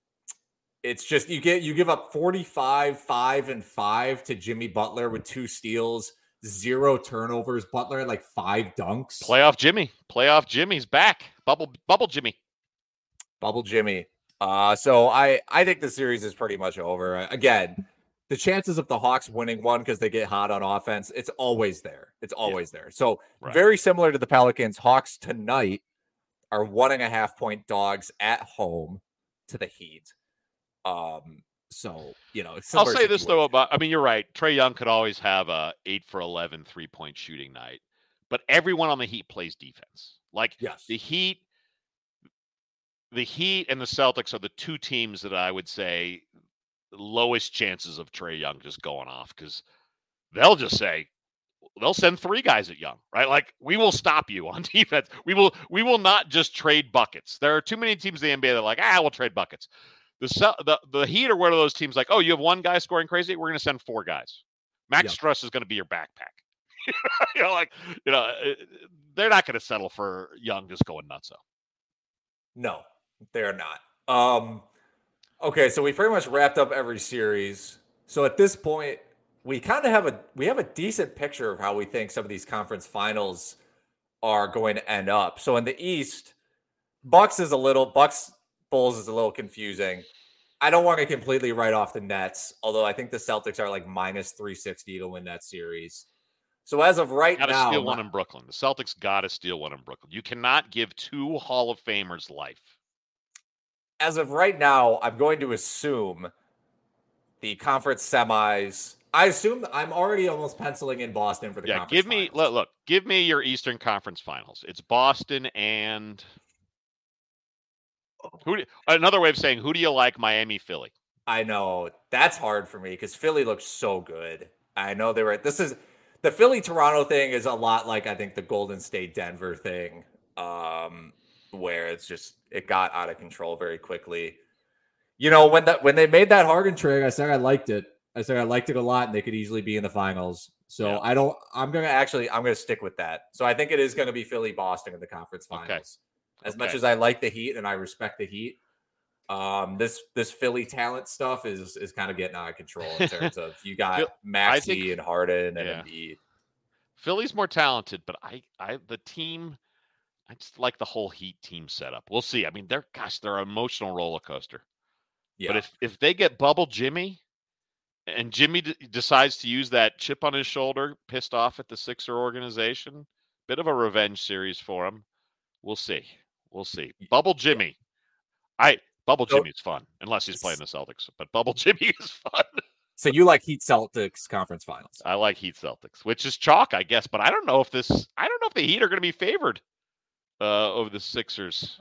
it's just you get you give up forty-five, five, and five to Jimmy Butler with two steals, zero turnovers. Butler had like five dunks. Playoff Jimmy. Playoff Jimmy's back. Bubble Bubble Jimmy. Bubble Jimmy. Uh, so I, I think the series is pretty much over. Again, the chances of the Hawks winning one because they get hot on offense, it's always there. It's always yeah. there. So right. very similar to the Pelicans, Hawks tonight are one and a half point dogs at home to the Heat. Um, so, you know, I'll say situation. This though about, I mean, you're right. Trae Young could always have a eight for eleven three point shooting night, but everyone on the Heat plays defense. Like yes. the Heat, the Heat and the Celtics are the two teams that I would say lowest chances of Trae Young just going off, because they'll just say, they'll send three guys at Young, right? Like, we will stop you on defense. We will, we will not just trade buckets. There are too many teams in the N B A that are like, ah, we'll trade buckets. The, the, the Heat are one of those teams like, oh, you have one guy scoring crazy? We're going to send four guys. Max yep. Strus is going to be your backpack. you know, like, you know, they're not going to settle for Young just going nuts. No, they're not. Um, okay. So we pretty much wrapped up every series. So at this point, we kind of have a, we have a decent picture of how we think some of these conference finals are going to end up. So in the East, Bucks is a little, Bucks Bulls is a little confusing. I don't want to completely write off the Nets, although I think the Celtics are like minus three sixty to win that series. So as of right gotta now, gotta steal one in Brooklyn. The Celtics got to steal one in Brooklyn. You cannot give two Hall of Famers life. As of right now, I'm going to assume the conference semis. I assume I'm already almost penciling in Boston for the yeah, conference give me, finals. Look, look, give me your Eastern Conference Finals. It's Boston and who? Do, another way of saying, who do you like? Miami, Philly. I know that's hard for me because Philly looks so good. I know they were. This is the Philly Toronto thing is a lot like I think the Golden State Denver thing, um, where it's just it got out of control very quickly. You know, when that when they made that Harden trade, I said I liked it. I said I liked it a lot, and they could easily be in the finals. So yeah. I don't. I'm gonna actually. I'm gonna stick with that. So I think it is gonna be Philly Boston in the conference finals. Okay. As okay. much as I like the Heat and I respect the Heat, um, this this Philly talent stuff is is kind of getting out of control in terms of you got Maxey think, and Harden and yeah. Embiid. Philly's more talented, but I I the team. I just like the whole Heat team setup. We'll see. I mean, they're gosh, they're an emotional roller coaster. Yeah. But if if they get Bubble Jimmy, and Jimmy d- decides to use that chip on his shoulder, pissed off at the Sixer organization, bit of a revenge series for him. We'll see. We'll see. Bubble Jimmy. I Bubble so, Jimmy's fun, unless he's playing the Celtics. But Bubble Jimmy is fun. So you like Heat Celtics conference finals? I like Heat Celtics, which is chalk, I guess. But I don't know if this. I don't know if the Heat are going to be favored uh, over the Sixers.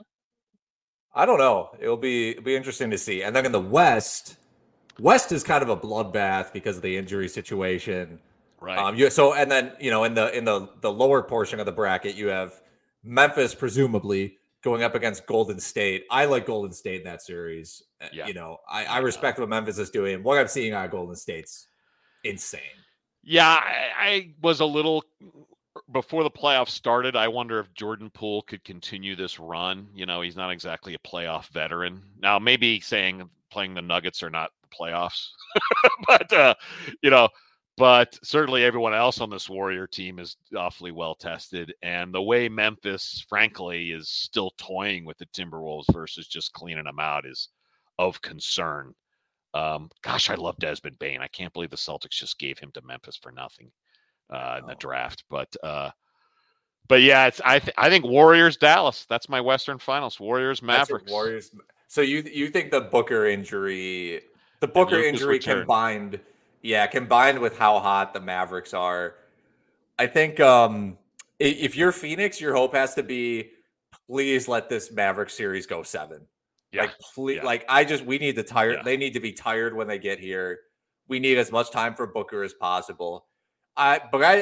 I don't know. It'll be it'll be interesting to see. And then in the West, West is kind of a bloodbath because of the injury situation. Right. Um. You, so and then you know in the in the the lower portion of the bracket you have Memphis presumably going up against Golden State. I like Golden State in that series. Yeah. You know, I, I respect what Memphis is doing. What I'm seeing out of Golden State's insane. Yeah, I, I was a little before the playoffs started. I wonder if Jordan Poole could continue this run. You know, he's not exactly a playoff veteran. Now, maybe saying playing the Nuggets are not the playoffs, but uh, you know. But certainly everyone else on this Warrior team is awfully well tested. And the way Memphis, frankly, is still toying with the Timberwolves versus just cleaning them out is of concern. Um, gosh, I love Desmond Bane. I can't believe the Celtics just gave him to Memphis for nothing uh, in the draft. But uh, but yeah, it's I th- I think Warriors Dallas. That's my Western Finals. Warriors Mavericks. Warriors. So you you think the Booker injury, the Booker injury return. combined. Yeah, combined with how hot the Mavericks are, I think um, if you're Phoenix, your hope has to be, please let this Mavericks series go seven. Yeah. Like, please, yeah. like I just we need to tire. Yeah. They need to be tired when they get here. We need as much time for Booker as possible. I, but I,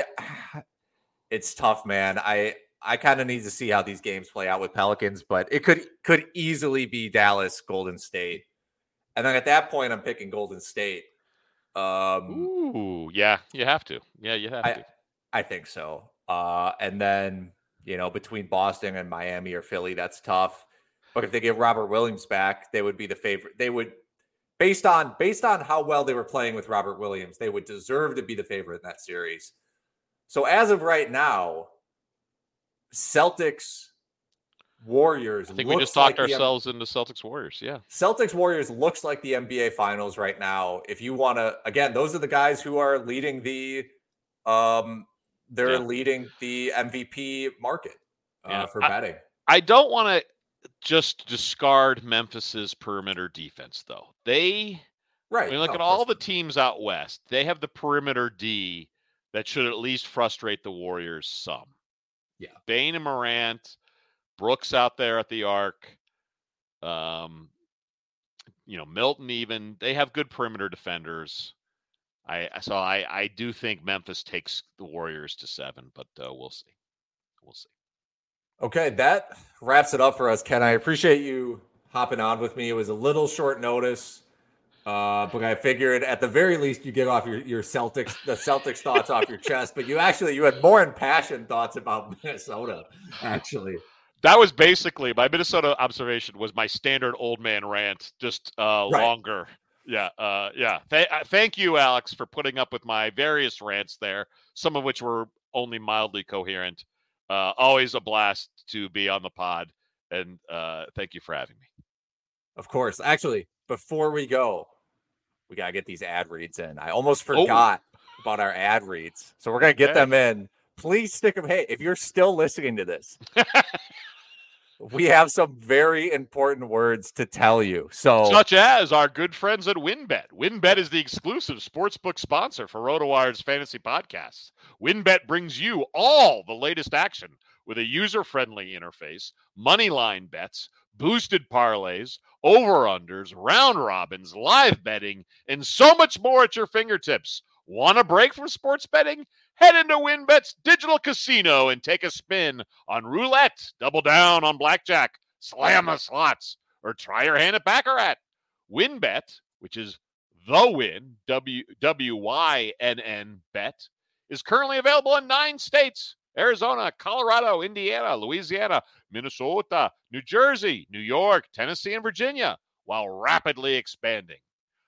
it's tough, man. I I kind of need to see how these games play out with Pelicans, but it could could easily be Dallas, Golden State, and then at that point, I'm picking Golden State. Um, Ooh, yeah, you have to. Yeah, you have I, to. I think so. Uh, and then, you know, between Boston and Miami or Philly, that's tough. But if they get Robert Williams back, they would be the favorite. They would, based on based on how well they were playing with Robert Williams, they would deserve to be the favorite in that series. So as of right now, Celtics Warriors. I think we we just talked like ourselves the, into Celtics Warriors. Yeah. Celtics Warriors looks like the N B A Finals right now. If you want to, again, those are the guys who are leading the, um, they're Yeah. leading the M V P market uh, Yeah. for betting. I, I don't want to just discard Memphis's perimeter defense, though. They, Right. I mean, look no, at all the teams out west. They have the perimeter D that should at least frustrate the Warriors some. Yeah. Bane and Morant, Brooks out there at the arc, um, you know, Milton even. They have good perimeter defenders. I so I I do think Memphis takes the Warriors to seven, but uh, we'll see. We'll see. Okay, that wraps it up for us, Ken. I appreciate you hopping on with me. It was a little short notice, uh, but I figured at the very least you get off your, your Celtics, the Celtics thoughts off your chest. But you actually you had more impassioned thoughts about Minnesota, actually. That was basically my Minnesota observation was my standard old man rant, just uh, Right. longer. Yeah, uh, yeah. Th- uh, thank you, Alex, for putting up with my various rants there, some of which were only mildly coherent. Uh, always a blast to be on the pod, and uh, thank you for having me. Of course. Actually, before we go, we gotta get these ad reads in. I almost forgot oh. about our ad reads, so we're gonna get okay. them in. Please stick them. Hey, if you're still listening to this, we have some very important words to tell you. So, such as our good friends at WynnBET. WynnBET is the exclusive sportsbook sponsor for RotoWire's fantasy podcasts. WynnBET brings you all the latest action with a user-friendly interface, money line bets, boosted parlays, over-unders, round robins, live betting, and so much more at your fingertips. Want a break from sports betting? Head into WynnBET's digital casino and take a spin on roulette, double down on blackjack, slam the slots, or try your hand at Baccarat. WynnBET, which is the Win, W W Y N N bet, is currently available in nine states: Arizona, Colorado, Indiana, Louisiana, Minnesota, New Jersey, New York, Tennessee, and Virginia, while rapidly expanding.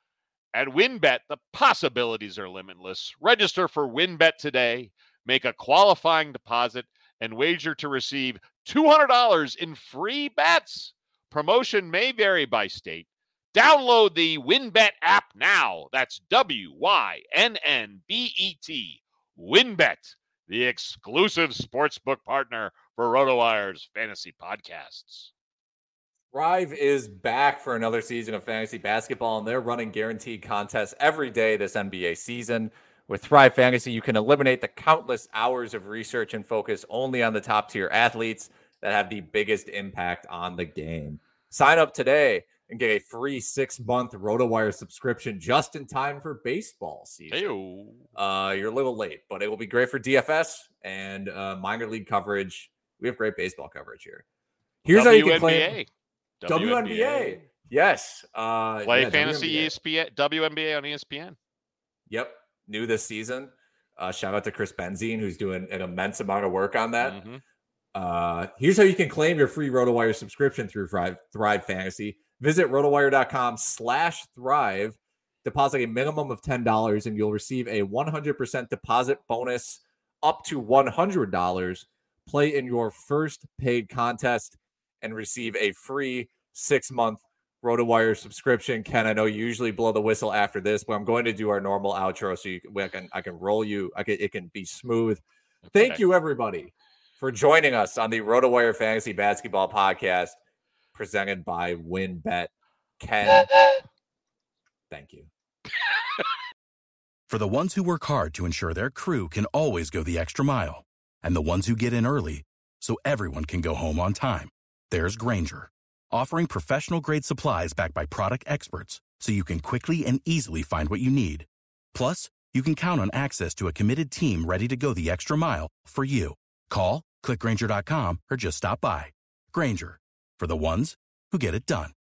At WynnBET, the possibilities are limitless. Register for WynnBET today, make a qualifying deposit, and wager to receive two hundred dollars in free bets. Promotion may vary by state. Download the WynnBET app now. That's W Y N N B E T. WynnBET, the exclusive sportsbook partner for RotoWire's fantasy podcasts. Thrive is back for another season of fantasy basketball, and they're running guaranteed contests every day this N B A season. With Thrive Fantasy, you can eliminate the countless hours of research and focus only on the top-tier athletes that have the biggest impact on the game. Sign up today and get a free six-month RotoWire subscription just in time for baseball season. Hey-o. Uh, you're a little late, but it will be great for D F S and uh, minor league coverage. We have great baseball coverage here. Here's W N B A. how you can claim... W N B A. W N B A. Yes. Uh, Play yeah, fantasy W N B A. E S P N, W N B A on E S P N. Yep. New this season. Uh, shout out to Chris Benzine, who's doing an immense amount of work on that. Mm-hmm. Uh, here's how you can claim your free RotoWire subscription through Thrive, Thrive Fantasy. Visit rotowire.com slash Thrive. Deposit a minimum of ten dollars, and you'll receive a one hundred percent deposit bonus up to one hundred dollars. Play in your first paid contest and receive a free six-month RotoWire subscription. Ken, I know you usually blow the whistle after this, but I'm going to do our normal outro so you can, I can, I can roll you. I can, it can be smooth. Thank okay. you, everybody, for joining us on the RotoWire Fantasy Basketball Podcast presented by WynnBET. Ken, thank you. For the ones who work hard to ensure their crew can always go the extra mile, and the ones who get in early so everyone can go home on time, there's Grainger, offering professional-grade supplies backed by product experts so you can quickly and easily find what you need. Plus, you can count on access to a committed team ready to go the extra mile for you. Call, click Grainger dot com, or just stop by. Grainger, for the ones who get it done.